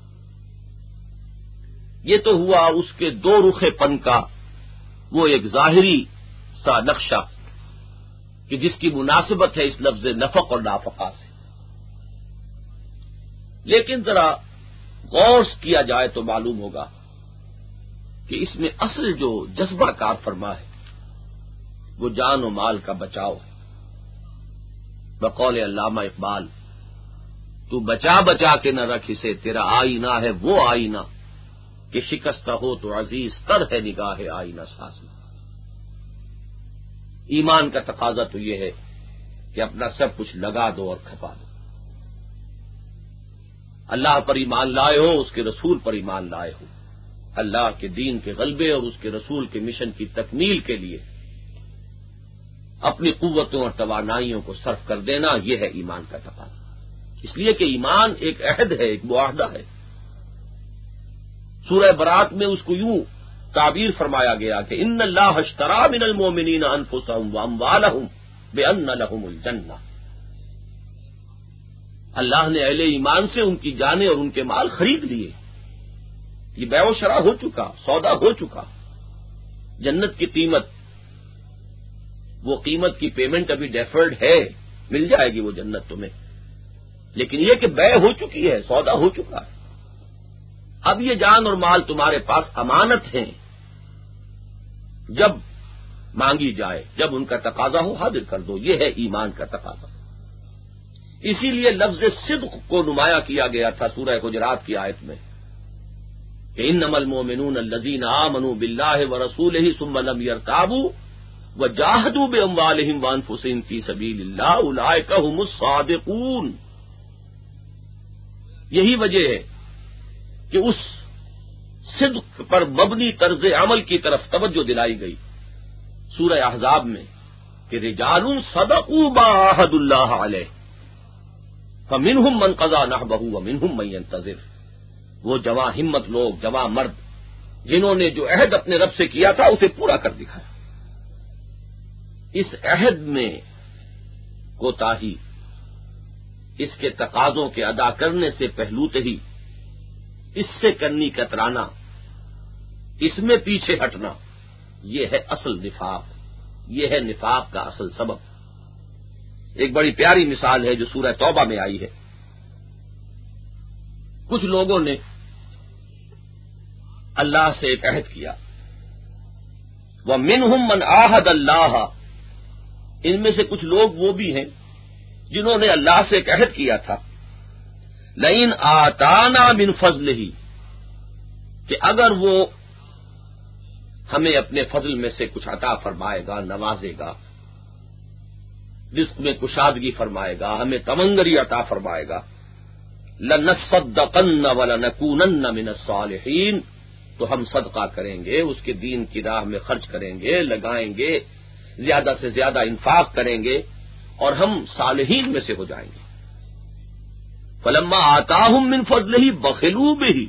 یہ تو ہوا اس کے دو رخے پن کا وہ ایک ظاہری سا نقشہ کہ جس کی مناسبت ہے اس لفظ نفق اور نافقہ سے۔ لیکن ذرا غور کیا جائے تو معلوم ہوگا کہ اس میں اصل جو جذبہ کار فرما ہے وہ جان و مال کا بچاؤ ہے۔ بقول علامہ اقبال، تو بچا بچا کے نہ رکھ اسے، تیرا آئینہ ہے وہ آئینہ کہ شکستہ ہو تو عزیز تر ہے نگاہ آئینہ ساز میں۔ ایمان کا تقاضا تو یہ ہے کہ اپنا سب کچھ لگا دو اور کھپا دو۔ اللہ پر ایمان لائے ہو، اس کے رسول پر ایمان لائے ہو، اللہ کے دین کے غلبے اور اس کے رسول کے مشن کی تکمیل کے لیے اپنی قوتوں اور توانائیوں کو صرف کر دینا، یہ ہے ایمان کا تقاضا۔ اس لیے کہ ایمان ایک عہد ہے، ایک معاہدہ ہے۔ سورہ برات میں اس کو یوں تعبیر فرمایا گیا کہ ان اللہ اشتری من المؤمنین انفسهم واموالهم بان لهم الجنہ، اللہ نے اہل ایمان سے ان کی جانیں اور ان کے مال خرید لیے، یہ بیع و شرا ہو چکا، سودا ہو چکا۔ جنت کی قیمت، وہ قیمت کی پیمنٹ ابھی ڈیفرڈ ہے، مل جائے گی وہ جنت تمہیں، لیکن یہ کہ بیع ہو چکی ہے، سودا ہو چکا ہے۔ اب یہ جان اور مال تمہارے پاس امانت ہیں، جب مانگی جائے، جب ان کا تقاضا ہو حاضر کر دو، یہ ہے ایمان کا تقاضا۔ اسی لیے لفظ صدق کو نمایاں کیا گیا تھا سورہ حجرات کی آیت میں کہ انما المؤمنون الذین آمنوا باللہ ورسولہ ثم لم یرتابوا وجاہدوا باموالہم وانفسہم فی سبیل اللہ اولئک ھم الصادقون۔ یہی وجہ ہے کہ اس صدق پر مبنی طرز عمل کی طرف توجہ دلائی گئی سورہ احزاب میں کہ رجال صدقوا ما عاہدوا اللہ علیہ فمنہم من قضی نحبہ ومنہم من ینتظر۔ وہ جواں ہمت لوگ، جواں مرد جنہوں نے جو عہد اپنے رب سے کیا تھا اسے پورا کر دکھایا۔ اس عہد میں کوتاہی، اس کے تقاضوں کے ادا کرنے سے پہلوتے ہی اس سے کرنی کترانا، اس میں پیچھے ہٹنا، یہ ہے اصل نفاق، یہ ہے نفاق کا اصل سبب۔ ایک بڑی پیاری مثال ہے جو سورہ توبہ میں آئی ہے۔ کچھ لوگوں نے اللہ سے ایک عہد کیا، وَمِنْهُمْ مَنْ عَاهَدَ اللَّهَ ان میں سے کچھ لوگ وہ بھی ہیں جنہوں نے اللہ سے ایک عہد کیا تھا لئن آتانا من فضلہ، کہ اگر وہ ہمیں اپنے فضل میں سے کچھ عطا فرمائے گا، نوازے گا، رزق میں کشادگی فرمائے گا، ہمیں تمنگری عطا فرمائے گا، لنصدقن ولنکونن من الصالحین، تو ہم صدقہ کریں گے، اس کے دین کی راہ میں خرچ کریں گے، لگائیں گے، زیادہ سے زیادہ انفاق کریں گے، اور ہم صالحین میں سے ہو جائیں گے۔ فلما آتاہم من فضلہ بخلوا بہ،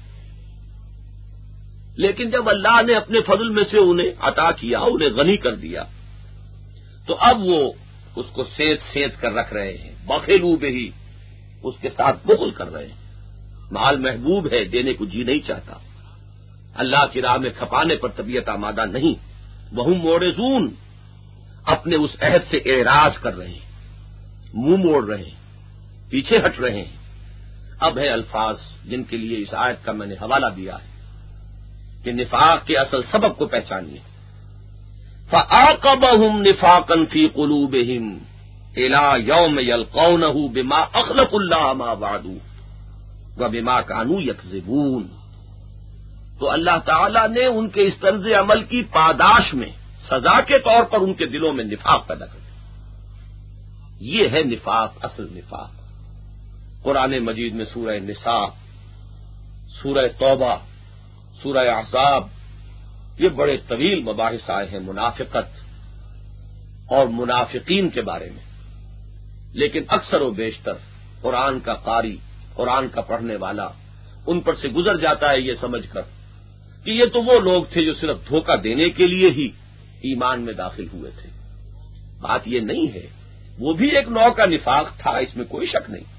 لیکن جب اللہ نے اپنے فضل میں سے انہیں عطا کیا، انہیں غنی کر دیا، تو اب وہ اس کو سیت سیت کر رکھ رہے ہیں، بخلوا بہ، اس کے ساتھ بخل کر رہے ہیں۔ مال محبوب ہے، دینے کو جی نہیں چاہتا، اللہ کی راہ میں کھپانے پر طبیعت آمادہ نہیں، وہم معرضون، اپنے اس عہد سے اعراض کر رہے ہیں، منہ موڑ رہے ہیں، پیچھے ہٹ رہے ہیں۔ اب ہے الفاظ جن کے لیے اس آیت کا میں نے حوالہ دیا ہے کہ نفاق کے اصل سبب کو پہچانیے۔ فَعَاقَبَهُمْ نِفَاقًا فِي قُلُوبِهِمْ إِلَى يَوْمِ يَلْقَوْنَهُ بِمَا أَخْلَفُوا اللَّهَ مَا وَعَدُوا وَبِمَا كَانُوا يَكْذِبُونَ، تو اللہ تعالیٰ نے ان کے اس طرز عمل کی پاداش میں سزا کے طور پر ان کے دلوں میں نفاق پیدا کر دیا۔ یہ ہے نفاق، اصل نفاق۔ قرآن مجید میں سورہ نساء، سورہ توبہ، سورہ احزاب، یہ بڑے طویل مباحث آئے ہیں منافقت اور منافقین کے بارے میں، لیکن اکثر و بیشتر قرآن کا قاری، قرآن کا پڑھنے والا ان پر سے گزر جاتا ہے یہ سمجھ کر کہ یہ تو وہ لوگ تھے جو صرف دھوکہ دینے کے لیے ہی ایمان میں داخل ہوئے تھے۔ بات یہ نہیں ہے، وہ بھی ایک نوع کا نفاق تھا، اس میں کوئی شک نہیں،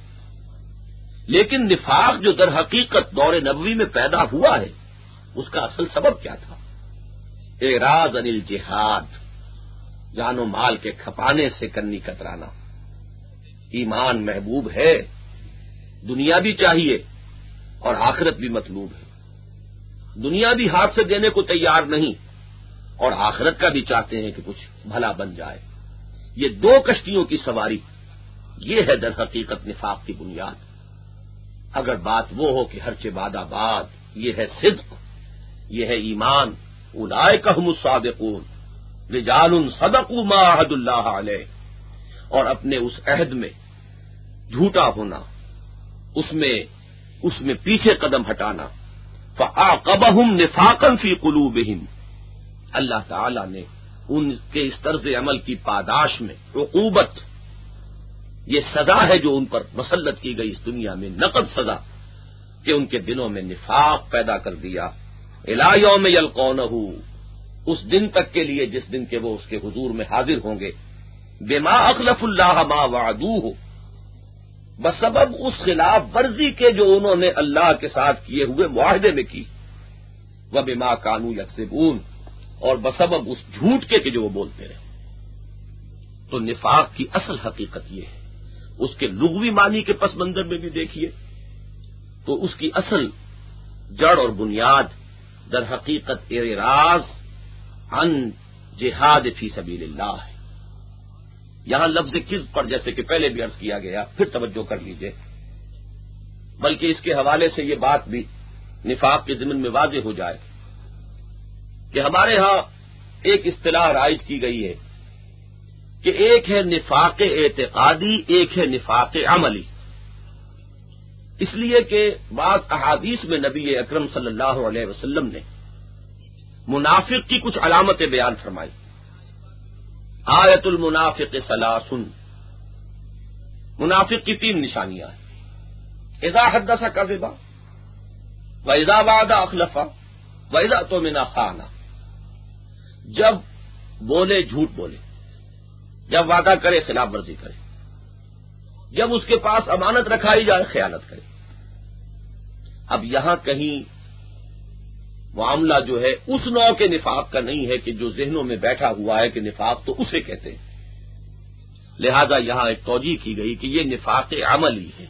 لیکن نفاق جو در حقیقت دور نبوی میں پیدا ہوا ہے اس کا اصل سبب کیا تھا؟ اعراض عن الجہاد، جان و مال کے کھپانے سے کنی کترانا۔ ایمان محبوب ہے، دنیا بھی چاہیے اور آخرت بھی مطلوب ہے، دنیا بھی ہاتھ سے دینے کو تیار نہیں اور آخرت کا بھی چاہتے ہیں کہ کچھ بھلا بن جائے۔ یہ دو کشتیوں کی سواری، یہ ہے در حقیقت نفاق کی بنیاد۔ اگر بات وہ ہو کہ ہر چہ باد آباد، یہ ہے صدق، یہ ہے ایمان، اولئک ھم الصادقون رجال صدقوا ما عہدوا اللہ علیہ، اور اپنے اس عہد میں جھوٹا ہونا، اس میں اس میں پیچھے قدم ہٹانا، فعاقبہم نفاقا فی قلوبہم، اللہ تعالی نے ان کے اس طرز عمل کی پاداش میں عقوبت، یہ سزا ہے جو ان پر مسلط کی گئی اس دنیا میں، نقد سزا، کہ ان کے دلوں میں نفاق پیدا کر دیا، الی یوم یلقونہ، اس دن تک کے لیے جس دن کے وہ اس کے حضور میں حاضر ہوں گے، بما اخلف اللہ ما وعدوہ، بسبب اس خلاف ورزی کے جو انہوں نے اللہ کے ساتھ کیے ہوئے معاہدے میں کی، وبما کانوا یکذبون، اور بسبب اس جھوٹ کے کہ جو وہ بولتے رہے۔ تو نفاق کی اصل حقیقت یہ ہے، اس کے لغوی معنی کے پس منظر میں بھی دیکھیے تو اس کی اصل جڑ اور بنیاد در حقیقت اعراض عن جہاد فی سبیل اللہ ہے۔ یہاں لفظ کذب پر جیسے کہ پہلے بھی عرض کیا گیا، پھر توجہ کر لیجئے، بلکہ اس کے حوالے سے یہ بات بھی نفاق کے ضمن میں واضح ہو جائے کہ ہمارے ہاں ایک اصطلاح رائج کی گئی ہے کہ ایک ہے نفاق اعتقادی، ایک ہے نفاق عملی، اس لیے کہ بعض احادیث میں نبی اکرم صلی اللہ علیہ وسلم نے منافق کی کچھ علامتیں بیان فرمائی۔ آیت المنافق ثلاث، منافق کی تین نشانیاں ہیں، اذا حدث کذب، واذا وعد اخلف، واذا اؤتمن خان، جب بولے جھوٹ بولے، جب وعدہ کرے خلاف ورزی کرے، جب اس کے پاس امانت رکھائی جائے خیانت کرے۔ اب یہاں کہیں معاملہ جو ہے اس نوع کے نفاق کا نہیں ہے کہ جو ذہنوں میں بیٹھا ہوا ہے کہ نفاق تو اسے کہتے ہیں، لہذا یہاں ایک توجیہ کی گئی کہ یہ نفاق عملی ہے۔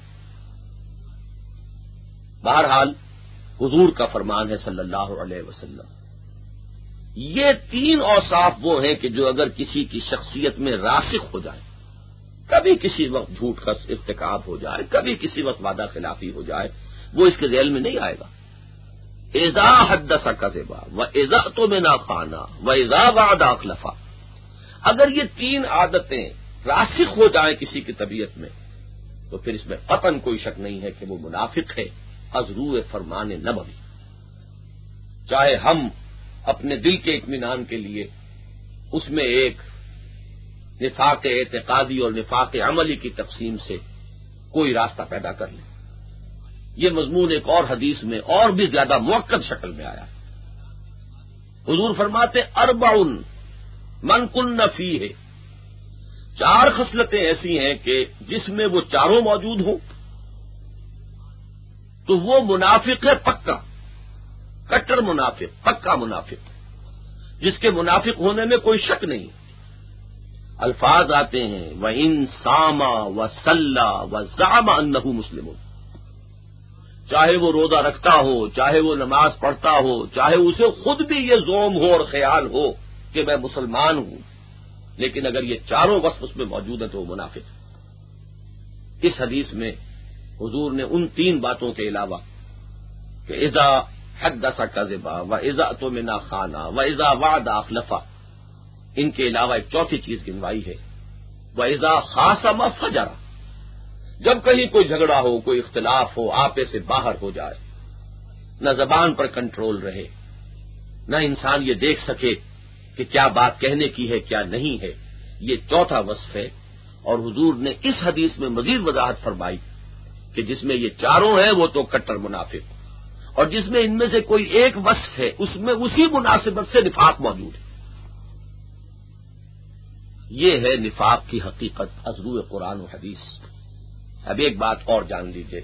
بہرحال حضور کا فرمان ہے صلی اللہ علیہ وسلم یہ تین اوصاف وہ ہیں کہ جو اگر کسی کی شخصیت میں راسخ ہو جائے، کبھی کسی وقت جھوٹ کا ارتکاب ہو جائے، کبھی کسی وقت وعدہ خلافی ہو جائے، وہ اس کے ذیل میں نہیں آئے گا۔ اذا حدث کذبا واذا اؤتمن خانا واذا وعد اخلف، اگر یہ تین عادتیں راسخ ہو جائیں کسی کی طبیعت میں تو پھر اس میں قطعاً کوئی شک نہیں ہے کہ وہ منافق ہے از روح فرمان نبوی۔ چاہے ہم اپنے دل کے اطمینان کے لیے اس میں ایک نفاق اعتقادی اور نفاق عملی کی تقسیم سے کوئی راستہ پیدا کر لیں، یہ مضمون ایک اور حدیث میں اور بھی زیادہ مؤکد شکل میں آیا۔ حضور فرماتے اربعن من کن فیہ، چار خصلتیں ایسی ہیں کہ جس میں وہ چاروں موجود ہوں تو وہ منافق ہے پکا، کٹر منافق، پکا منافق، جس کے منافق ہونے میں کوئی شک نہیں۔ الفاظ آتے ہیں وَإِن صَامَ وَصَلَّى وَزَعَمَ أَنَّهُ مُسْلِمٌ، چاہے وہ روزہ رکھتا ہو، چاہے وہ نماز پڑھتا ہو، چاہے اسے خود بھی یہ زوم ہو اور خیال ہو کہ میں مسلمان ہوں، لیکن اگر یہ چاروں وصف اس میں موجود ہیں تو وہ منافق ہے۔ اس حدیث میں حضور نے ان تین باتوں کے علاوہ کہ اذا حدث کذبا واذا اؤتمن خانا واذا وعد اخلف، ان کے علاوہ ایک چوتھی چیز گنوائی ہے واذا خاصم فجر، جب کہیں کوئی جھگڑا ہو، کوئی اختلاف ہو، آپے سے باہر ہو جائے، نہ زبان پر کنٹرول رہے، نہ انسان یہ دیکھ سکے کہ کیا بات کہنے کی ہے کیا نہیں ہے، یہ چوتھا وصف ہے۔ اور حضور نے اس حدیث میں مزید وضاحت فرمائی کہ جس میں یہ چاروں ہیں وہ تو کٹر منافق، اور جس میں ان میں سے کوئی ایک وصف ہے اس میں اسی مناسبت سے نفاق موجود ہے۔ یہ ہے نفاق کی حقیقت از روئے قرآن و حدیث۔ اب ایک بات اور جان لیجئے،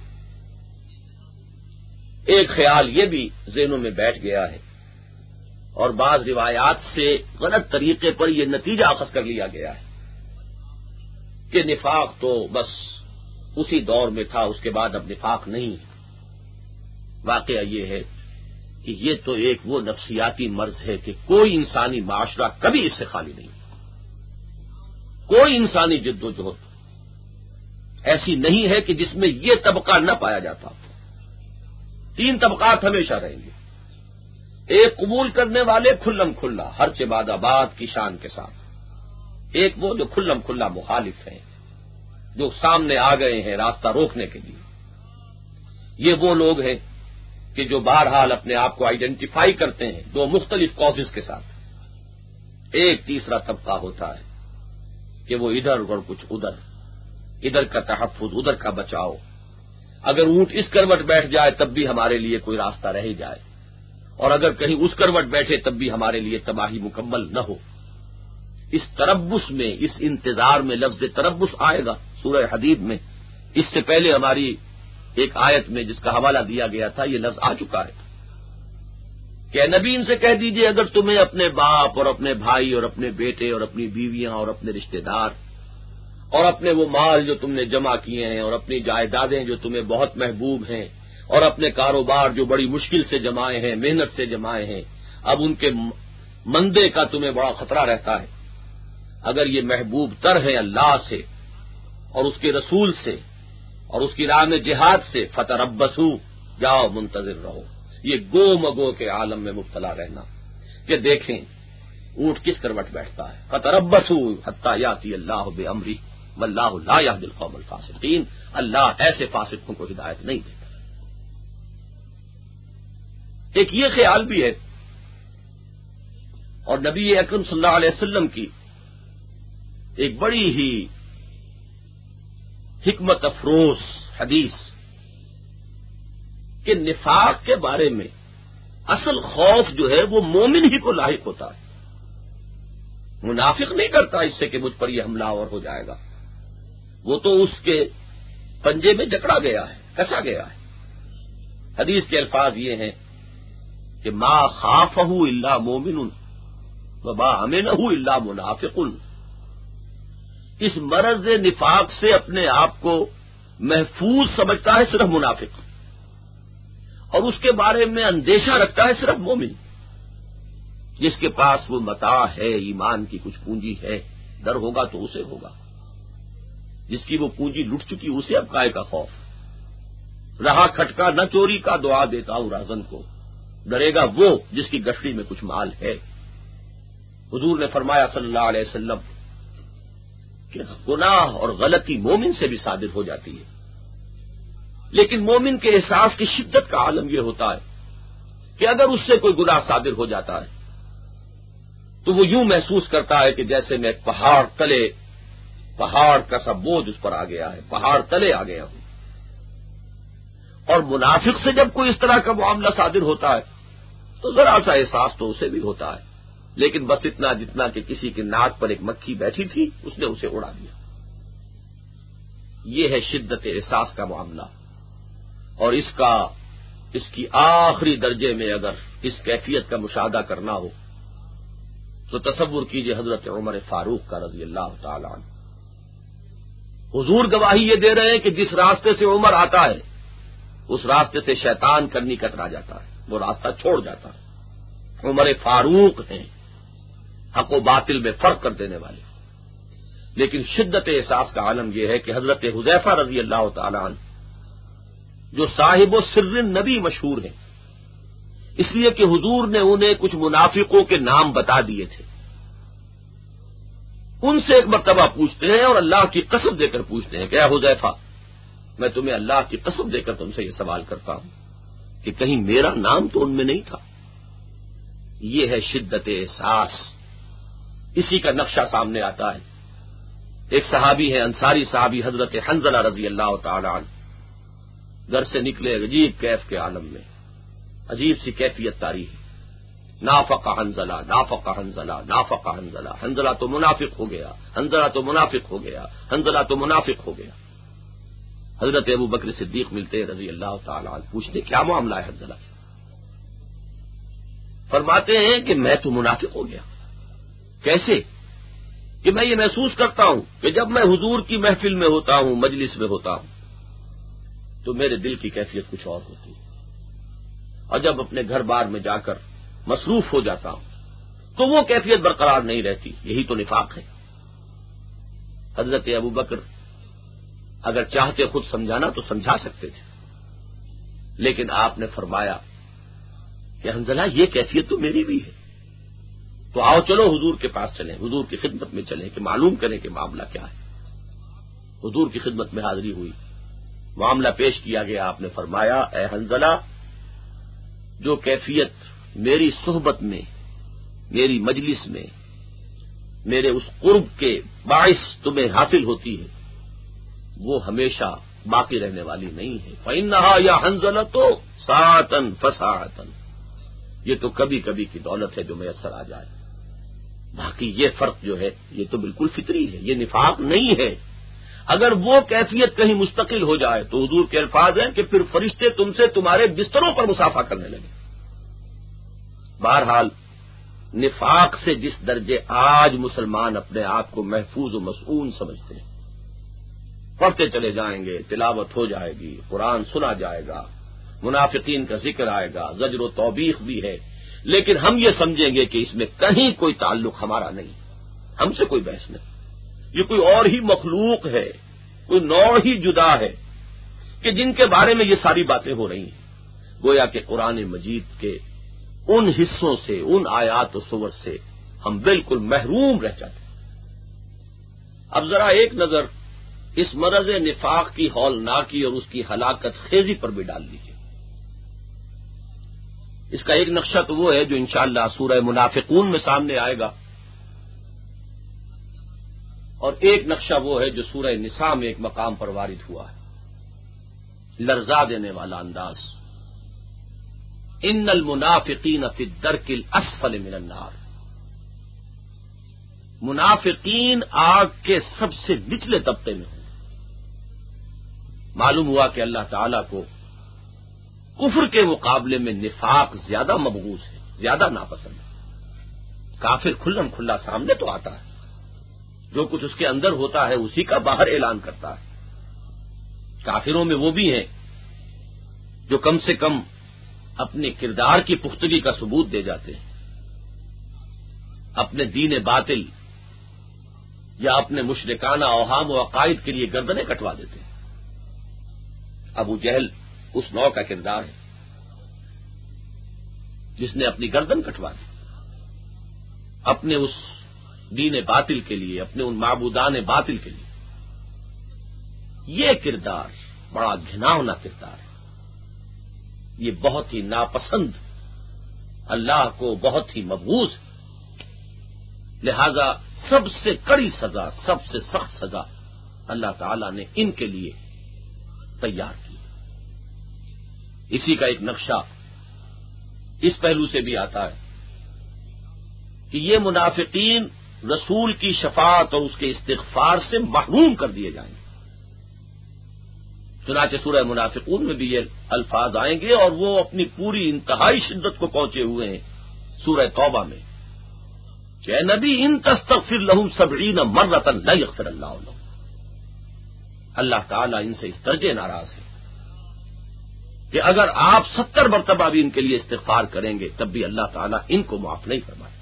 ایک خیال یہ بھی ذہنوں میں بیٹھ گیا ہے اور بعض روایات سے غلط طریقے پر یہ نتیجہ اخذ کر لیا گیا ہے کہ نفاق تو بس اسی دور میں تھا، اس کے بعد اب نفاق نہیں ہے۔ واقعہ یہ ہے کہ یہ تو ایک وہ نفسیاتی مرض ہے کہ کوئی انسانی معاشرہ کبھی اس سے خالی نہیں، کوئی انسانی جد و جہد ایسی نہیں ہے کہ جس میں یہ طبقہ نہ پایا جاتا۔ تین طبقات ہمیشہ رہیں گے، ایک قبول کرنے والے کھلم کھلا ہر چباد آباد کی شان کے ساتھ، ایک وہ جو کھلم کھلا مخالف ہیں، جو سامنے آ گئے ہیں راستہ روکنے کے لیے، یہ وہ لوگ ہیں کہ جو بہرحال اپنے آپ کو آئیڈینٹیفائی کرتے ہیں دو مختلف کازز کے ساتھ۔ ایک تیسرا طبقہ ہوتا ہے کہ وہ ادھر اور کچھ ادھر، ادھر کا تحفظ ادھر کا بچاؤ، اگر اونٹ اس کروٹ بیٹھ جائے تب بھی ہمارے لیے کوئی راستہ رہ جائے، اور اگر کہیں اس کروٹ بیٹھے تب بھی ہمارے لیے تباہی مکمل نہ ہو۔ اس تربص میں، اس انتظار میں لفظ تربص آئے گا سورہ حدید میں، اس سے پہلے ہماری ایک آیت میں جس کا حوالہ دیا گیا تھا یہ لفظ آ چکا ہے کہ نبی ان سے کہہ دیجئے اگر تمہیں اپنے باپ اور اپنے بھائی اور اپنے بیٹے اور اپنی بیویاں اور اپنے رشتہ دار اور اپنے وہ مال جو تم نے جمع کیے ہیں اور اپنی جائیدادیں جو تمہیں بہت محبوب ہیں اور اپنے کاروبار جو بڑی مشکل سے جمائے ہیں، محنت سے جمائے ہیں، اب ان کے مندے کا تمہیں بڑا خطرہ رہتا ہے، اگر یہ محبوب تر ہے اللہ سے اور اس کے رسول سے اور اس کی راہ میں جہاد سے، فتربصوا، جاؤ منتظر رہو، یہ گو مگو کے عالم میں مبتلا رہنا کہ دیکھیں اونٹ کس کروٹ بیٹھتا ہے۔ فتربصوا حتی یاتی اللہ بامرہ واللہ لا یہدی القوم الفاسقین، اللہ ایسے فاسقوں کو ہدایت نہیں دیتا۔ ایک یہ خیال بھی ہے، اور نبی اکرم صلی اللہ علیہ وسلم کی ایک بڑی ہی حکمت افروز حدیث کہ نفاق کے بارے میں اصل خوف جو ہے وہ مومن ہی کو لاحق ہوتا ہے، منافق نہیں کرتا اس سے کہ مجھ پر یہ حملہ آور ہو جائے گا، وہ تو اس کے پنجے میں جکڑا گیا ہے، کسا گیا ہے۔ حدیث کے الفاظ یہ ہیں کہ ما خافہ الا مومن وما امنہ الا منافق، اس مرض نفاق سے اپنے آپ کو محفوظ سمجھتا ہے صرف منافق، اور اس کے بارے میں اندیشہ رکھتا ہے صرف مومن۔ جس کے پاس وہ متاع ہے، ایمان کی کچھ پونجی ہے، ڈر ہوگا تو اسے ہوگا. جس کی وہ پونجی لٹ چکی اسے اب کائے کا خوف. رہا کھٹکا نہ چوری کا، دعا دیتا ہوں رہزن کو، ڈرے گا وہ جس کی گٹھڑی میں کچھ مال ہے. حضور نے فرمایا صلی اللہ علیہ وسلم کہ گناہ اور غلطی مومن سے بھی صادر ہو جاتی ہے، لیکن مومن کے احساس کی شدت کا عالم یہ ہوتا ہے کہ اگر اس سے کوئی گناہ صادر ہو جاتا ہے تو وہ یوں محسوس کرتا ہے کہ جیسے میں پہاڑ تلے، پہاڑ کا سا بوجھ اس پر آ گیا ہے، پہاڑ تلے آ گیا ہوں. اور منافق سے جب کوئی اس طرح کا معاملہ صادر ہوتا ہے تو ذرا سا احساس تو اسے بھی ہوتا ہے، لیکن بس اتنا جتنا کہ کسی کے ناک پر ایک مکھی بیٹھی تھی اس نے اسے اڑا دیا. یہ ہے شدت احساس کا معاملہ. اور اس کا اس کی آخری درجے میں اگر اس کیفیت کا مشاہدہ کرنا ہو تو تصور کیجئے حضرت عمر فاروق کا رضی اللہ تعالی عنہ. حضور گواہی یہ دے رہے ہیں کہ جس راستے سے عمر آتا ہے اس راستے سے شیطان کرنی کترا جاتا ہے، وہ راستہ چھوڑ جاتا ہے. عمر فاروق ہیں، حق و باطل میں فرق کر دینے والے. لیکن شدت احساس کا عالم یہ ہے کہ حضرت حذیفہ رضی اللہ تعالی عنہ جو صاحب و سر نبی مشہور ہیں، اس لیے کہ حضور نے انہیں کچھ منافقوں کے نام بتا دیے تھے، ان سے ایک مرتبہ پوچھتے ہیں اور اللہ کی قسم دے کر پوچھتے ہیں کہ اے حذیفہ، میں تمہیں اللہ کی قسم دے کر تم سے یہ سوال کرتا ہوں کہ کہیں میرا نام تو ان میں نہیں تھا. یہ ہے شدت احساس. اسی کا نقشہ سامنے آتا ہے. ایک صحابی ہے، انصاری صحابی حضرت حنظلہ رضی اللہ تعالی عنہ، گھر سے نکلے عجیب کیف کے عالم میں، عجیب سی کیفیت طاری ہے. نافق حنظلہ، نافق حنظلہ، نافق حنظلہ، حنظلہ تو منافق ہو گیا، حنظلہ تو منافق ہو گیا، حنظلہ تو منافق ہو گیا. حضرت ابو بکر صدیق ملتے رضی اللہ تعالی عنہ، پوچھتے کیا معاملہ ہے حنظلہ؟ فرماتے ہیں کہ میں تو منافق ہو گیا. کیسے؟ کہ میں یہ محسوس کرتا ہوں کہ جب میں حضور کی محفل میں ہوتا ہوں، مجلس میں ہوتا ہوں، تو میرے دل کی کیفیت کچھ اور ہوتی ہے، اور جب اپنے گھر بار میں جا کر مصروف ہو جاتا ہوں تو وہ کیفیت برقرار نہیں رہتی. یہی تو نفاق ہے. حضرت ابو بکر اگر چاہتے خود سمجھانا تو سمجھا سکتے تھے، لیکن آپ نے فرمایا کہ حنظلہ یہ کیفیت تو میری بھی ہے، تو آؤ چلو حضور کے پاس چلیں، حضور کی خدمت میں چلیں کہ معلوم کریں کہ معاملہ کیا ہے. حضور کی خدمت میں حاضری ہوئی، معاملہ پیش کیا گیا. آپ نے فرمایا اے حنظلہ، جو کیفیت میری صحبت میں، میری مجلس میں، میرے اس قرب کے باعث تمہیں حاصل ہوتی ہے وہ ہمیشہ باقی رہنے والی نہیں ہے. فَإِنَّهَا يَا حَنظَلَةُ سَاعَةً فَسَاعَةً، یہ تو کبھی کبھی کی دولت ہے جو میسر آ جائے. باقی یہ فرق جو ہے یہ تو بالکل فطری ہے، یہ نفاق نہیں ہے. اگر وہ کیفیت کہیں مستقل ہو جائے تو حضور کے الفاظ ہیں کہ پھر فرشتے تم سے تمہارے بستروں پر مسافہ کرنے لگے. بہرحال نفاق سے جس درجے آج مسلمان اپنے آپ کو محفوظ و مسعون سمجھتے ہیں، پڑھتے چلے جائیں گے، تلاوت ہو جائے گی، قرآن سنا جائے گا، منافقین کا ذکر آئے گا، زجر و توبیخ بھی ہے، لیکن ہم یہ سمجھیں گے کہ اس میں کہیں کوئی تعلق ہمارا نہیں، ہم سے کوئی بحث نہیں، یہ کوئی اور ہی مخلوق ہے، کوئی نوع ہی جدا ہے کہ جن کے بارے میں یہ ساری باتیں ہو رہی ہیں. گویا کہ قرآن مجید کے ان حصوں سے، ان آیات و سور سے ہم بالکل محروم رہ جاتے ہیں. اب ذرا ایک نظر اس مرض نفاق کی ہولناکی اور اس کی ہلاکت خیزی پر بھی ڈال لیجیے. اس کا ایک نقشہ تو وہ ہے جو انشاءاللہ سورہ منافقون میں سامنے آئے گا، اور ایک نقشہ وہ ہے جو سورہ نساء میں ایک مقام پر وارد ہوا ہے، لرزا دینے والا انداز. ان المنافقین فی الدرک الاسفل من النار، منافقین آگ کے سب سے نچلے طبقے میں ہوں. معلوم ہوا کہ اللہ تعالیٰ کو کفر کے مقابلے میں نفاق زیادہ مبغوض ہے، زیادہ ناپسند ہے. کافر کھلم کھلا سامنے تو آتا ہے، جو کچھ اس کے اندر ہوتا ہے اسی کا باہر اعلان کرتا ہے. کافروں میں وہ بھی ہیں جو کم سے کم اپنے کردار کی پختگی کا ثبوت دے جاتے ہیں، اپنے دین باطل یا اپنے مشرکانہ اوہام و عقائد کے لیے گردنیں کٹوا دیتے ہیں۔ ابو جہل اس نوع کا کردار ہے جس نے اپنی گردن کٹوا دی اپنے اس دین باطل کے لیے، اپنے ان معبودان باطل کے لیے۔ یہ کردار بڑا گھناؤنا کردار ہے، یہ بہت ہی ناپسند، اللہ کو بہت ہی مبغوض ہے۔ لہذا سب سے کڑی سزا، سب سے سخت سزا اللہ تعالی نے ان کے لیے تیار کی۔ اسی کا ایک نقشہ اس پہلو سے بھی آتا ہے کہ یہ منافقین رسول کی شفاعت اور اس کے استغفار سے محروم کر دیے جائیں گے۔ چنانچہ سورہ منافقون میں بھی یہ الفاظ آئیں گے اور وہ اپنی پوری انتہائی شدت کو پہنچے ہوئے ہیں سورہ توبہ میں کہ اے نبی ان تستغفر لہم سبعین مرۃ لا یغفر اللہ لہم۔ اللہ تعالیٰ ان سے اس درجے ناراض ہے کہ اگر آپ ستر مرتبہ بھی ان کے لیے استغفار کریں گے تب بھی اللہ تعالیٰ ان کو معاف نہیں فرمائے۔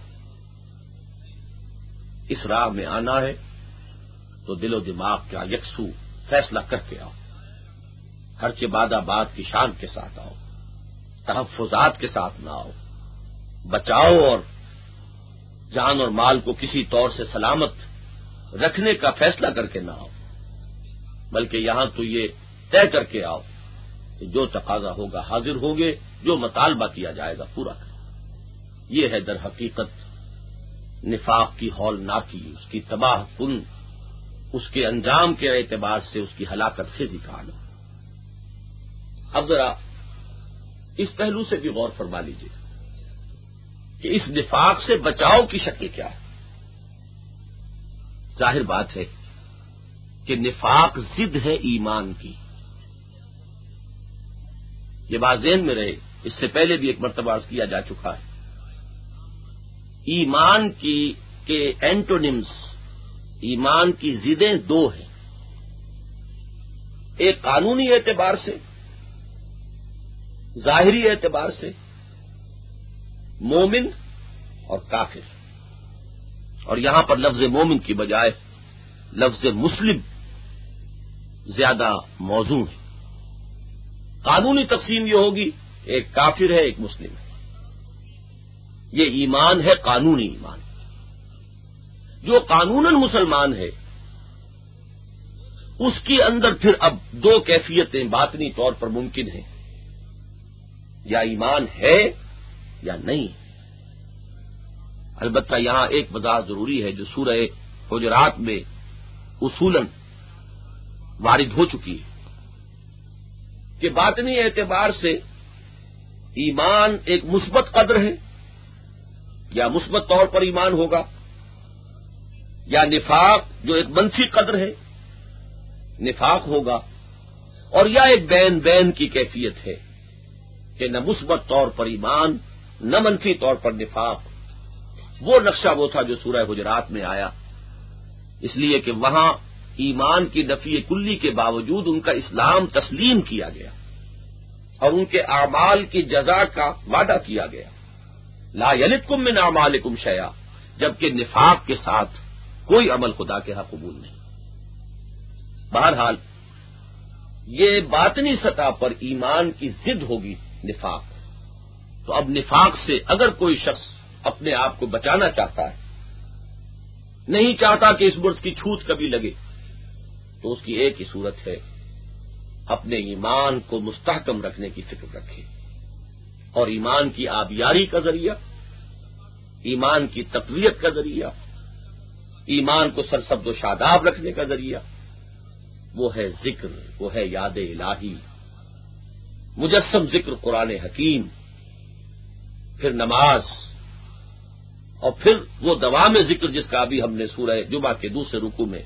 اس راہ میں آنا ہے تو دل و دماغ کا یکسو فیصلہ کر کے آؤ، ہر کے بعد آباد کی شان کے ساتھ آؤ، تحفظات کے ساتھ نہ آؤ، بچاؤ اور جان اور مال کو کسی طور سے سلامت رکھنے کا فیصلہ کر کے نہ آؤ، بلکہ یہاں تو یہ طے کر کے آؤ کہ جو تقاضا ہوگا حاضر ہوں گے، جو مطالبہ کیا جائے گا پورا کریں۔ یہ ہے در حقیقت نفاق کی ہولناکی، اس کی تباہ کن، اس کے انجام کے اعتبار سے اس کی ہلاکت خیزی کا عالم۔ اب ذرا اس پہلو سے بھی غور فرما لیجیے کہ اس نفاق سے بچاؤ کی شکل کیا ہے۔ ظاہر بات ہے کہ نفاق ضد ہے ایمان کی، یہ بات ذہن میں رہے، اس سے پہلے بھی ایک مرتبہ عرض کیا جا چکا ہے۔ ایمان کی کے اینٹونیمز، ایمان کی ضدیں دو ہیں، ایک قانونی اعتبار سے، ظاہری اعتبار سے مومن اور کافر، اور یہاں پر لفظ مومن کی بجائے لفظ مسلم زیادہ موزوں ہے۔ قانونی تقسیم یہ ہوگی ایک کافر ہے ایک مسلم ہے، یہ ایمان ہے قانونی ایمان۔ جو قانوناً مسلمان ہے اس کے اندر پھر اب دو کیفیتیں باطنی طور پر ممکن ہیں، یا ایمان ہے یا نہیں۔ البتہ یہاں ایک وضاحت ضروری ہے جو سورہ حجرات میں اصولاً وارد ہو چکی ہے کہ باطنی اعتبار سے ایمان ایک مثبت قدر ہے، یا مثبت طور پر ایمان ہوگا، یا نفاق جو ایک منفی قدر ہے نفاق ہوگا، اور یا ایک بین بین کی کیفیت ہے کہ نہ مثبت طور پر ایمان نہ منفی طور پر نفاق۔ وہ نقشہ وہ تھا جو سورہ حجرات میں آیا، اس لیے کہ وہاں ایمان کی نفی کلی کے باوجود ان کا اسلام تسلیم کیا گیا اور ان کے اعمال کی جزا کا وعدہ کیا گیا، لا یلدکم من اعمالکم شیئا، جبکہ نفاق کے ساتھ کوئی عمل خدا کے ہاں قبول نہیں۔ بہرحال یہ باطنی سطح پر ایمان کی ضد ہوگی نفاق، تو اب نفاق سے اگر کوئی شخص اپنے آپ کو بچانا چاہتا ہے، نہیں چاہتا کہ اس مرض کی چھوت کبھی لگے، تو اس کی ایک ہی صورت ہے، اپنے ایمان کو مستحکم رکھنے کی فکر رکھے، اور ایمان کی آبیاری کا ذریعہ، ایمان کی تقویت کا ذریعہ، ایمان کو سرسبز و شاداب رکھنے کا ذریعہ وہ ہے ذکر، وہ ہے یاد الہی، مجسم ذکر قرآن حکیم، پھر نماز، اور پھر وہ دوام ذکر جس کا ابھی ہم نے سورہ جمعہ کے دوسرے رکوع میں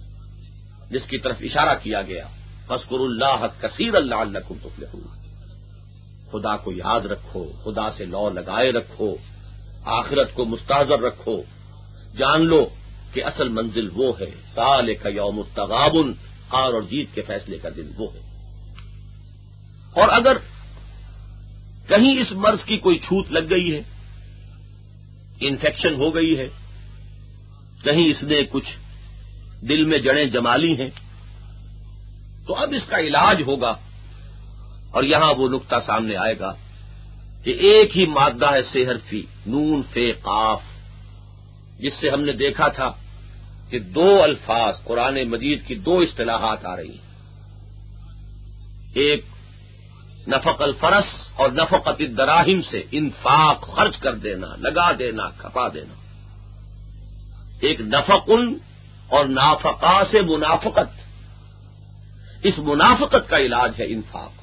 جس کی طرف اشارہ کیا گیا، فاذکروا اللہ کثیرا لعلکم تفلحون، خدا کو یاد رکھو، خدا سے لو لگائے رکھو، آخرت کو مستحضر رکھو، جان لو کہ اصل منزل وہ ہے، ذالک یوم التغابن، ہار اور جیت کے فیصلے کا دن وہ ہے۔ اور اگر کہیں اس مرض کی کوئی چھوت لگ گئی ہے، انفیکشن ہو گئی ہے، کہیں اس نے کچھ دل میں جڑیں جما لی ہیں، تو اب اس کا علاج ہوگا، اور یہاں وہ نقطہ سامنے آئے گا کہ ایک ہی مادہ ہے سے حرفی نون فے قاف، جس سے ہم نے دیکھا تھا کہ دو الفاظ قرآن مجید کی دو اصطلاحات آ رہی ہیں، ایک نفق الفرس اور نفقت الدراہم سے انفاق خرچ کر دینا، لگا دینا، کھپا دینا، ایک نفقن اور نافقہ سے منافقت، اس منافقت کا علاج ہے انفاق،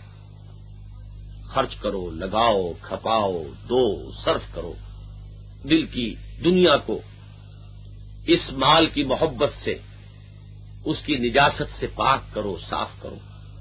خرچ کرو، لگاؤ، کھپاؤ، دو، صرف کرو، دل کی دنیا کو اس مال کی محبت سے، اس کی نجاست سے پاک کرو، صاف کرو۔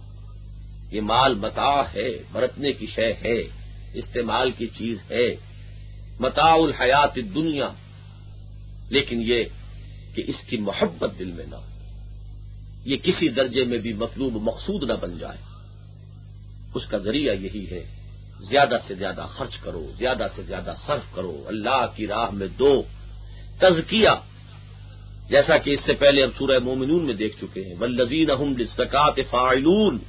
یہ مال متاع ہے، برتنے کی شے ہے، استعمال کی چیز ہے، متاع الحیات الدنیا، لیکن یہ کہ اس کی محبت دل میں نہ ہو، یہ کسی درجے میں بھی مطلوب مقصود نہ بن جائے۔ اس کا ذریعہ یہی ہے، زیادہ سے زیادہ خرچ کرو، زیادہ سے زیادہ صرف کرو، اللہ کی راہ میں دو۔ تزکیہ، جیسا کہ اس سے پہلے ہم سورہ مومنون میں دیکھ چکے ہیں، والذین ھم للزکاۃ فاعلون،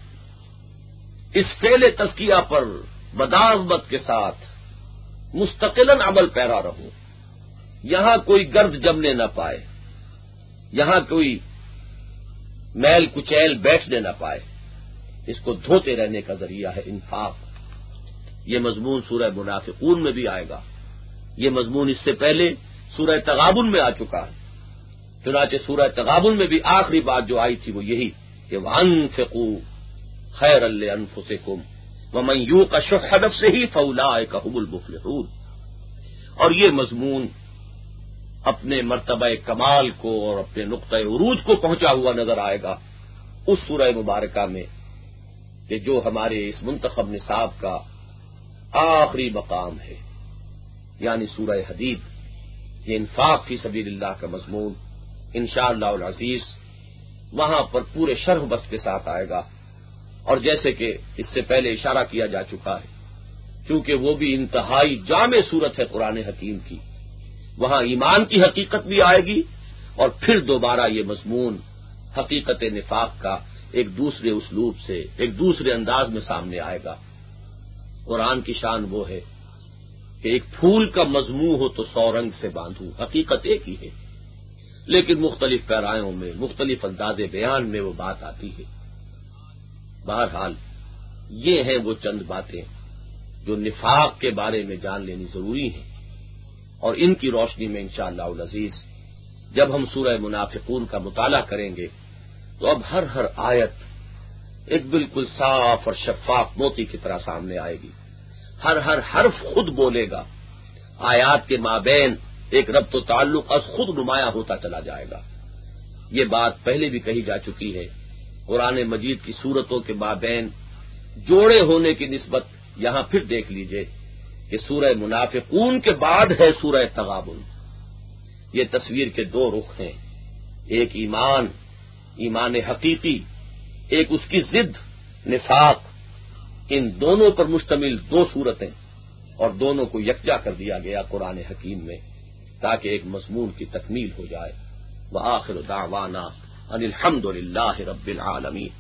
اس فعل تزکیہ پر بداعظمت کے ساتھ مستقلاً عمل پیرا رہو، یہاں کوئی گرد جمنے نہ پائے، یہاں کوئی میل کچیل بیٹھنے نہ پائے، اس کو دھوتے رہنے کا ذریعہ ہے انفاق۔ یہ مضمون سورہ منافقون میں بھی آئے گا، یہ مضمون اس سے پہلے سورہ تغابن میں آ چکا ہے، چنانچہ سورہ تغابن میں بھی آخری بات جو آئی تھی وہ یہی کہ وَأَنفِقُوا خَيْرًا لِأَنفُسِكُمْ وَمَن يُوقَ شُحَّ نَفْسِهِ فَأُولَٰئِكَ هُمُ الْمُفْلِحُونَ۔ اور یہ مضمون اپنے مرتبہ کمال کو اور اپنے نقطۂ عروج کو پہنچا ہوا نظر آئے گا اس سورہ مبارکہ میں کہ جو ہمارے اس منتخب نصاب کا آخری مقام ہے، یعنی سورہ حدید۔ یہ انفاق فی سبیل اللہ کا مضمون انشاءاللہ العزیز وہاں پر پورے شرح بست کے ساتھ آئے گا، اور جیسے کہ اس سے پہلے اشارہ کیا جا چکا ہے، کیونکہ وہ بھی انتہائی جامع صورت ہے قرآن حکیم کی، وہاں ایمان کی حقیقت بھی آئے گی، اور پھر دوبارہ یہ مضمون حقیقت نفاق کا ایک دوسرے اسلوب سے، ایک دوسرے انداز میں سامنے آئے گا۔ قرآن کی شان وہ ہے کہ ایک پھول کا مضمون ہو تو سو رنگ سے باندھوں، حقیقت ایک ہی ہے، لیکن مختلف پیرایوں میں، مختلف انداز بیان میں وہ بات آتی ہے۔ بہرحال یہ ہیں وہ چند باتیں جو نفاق کے بارے میں جان لینی ضروری ہیں، اور ان کی روشنی میں انشاءاللہ العزیز جب ہم سورہ منافقون کا مطالعہ کریں گے تو اب ہر ہر آیت ایک بالکل صاف اور شفاف موتی کی طرح سامنے آئے گی، ہر ہر حرف خود بولے گا، آیات کے مابین ایک ربط و تعلق از خود نمایاں ہوتا چلا جائے گا۔ یہ بات پہلے بھی کہی جا چکی ہے، قرآن مجید کی سورتوں کے مابین جوڑے ہونے کی نسبت یہاں پھر دیکھ لیجئے کہ سورہ منافقون کے بعد ہے سورہ تغابن۔ یہ تصویر کے دو رخ ہیں، ایک ایمان، ایمان حقیقی، ایک اس کی ضد نفاق، ان دونوں پر مشتمل دو صورتیں، اور دونوں کو یکجا کر دیا گیا قرآن حکیم میں تاکہ ایک مضمون کی تکمیل ہو جائے۔ وآخر دعوانا ان الحمد للہ رب العالمین۔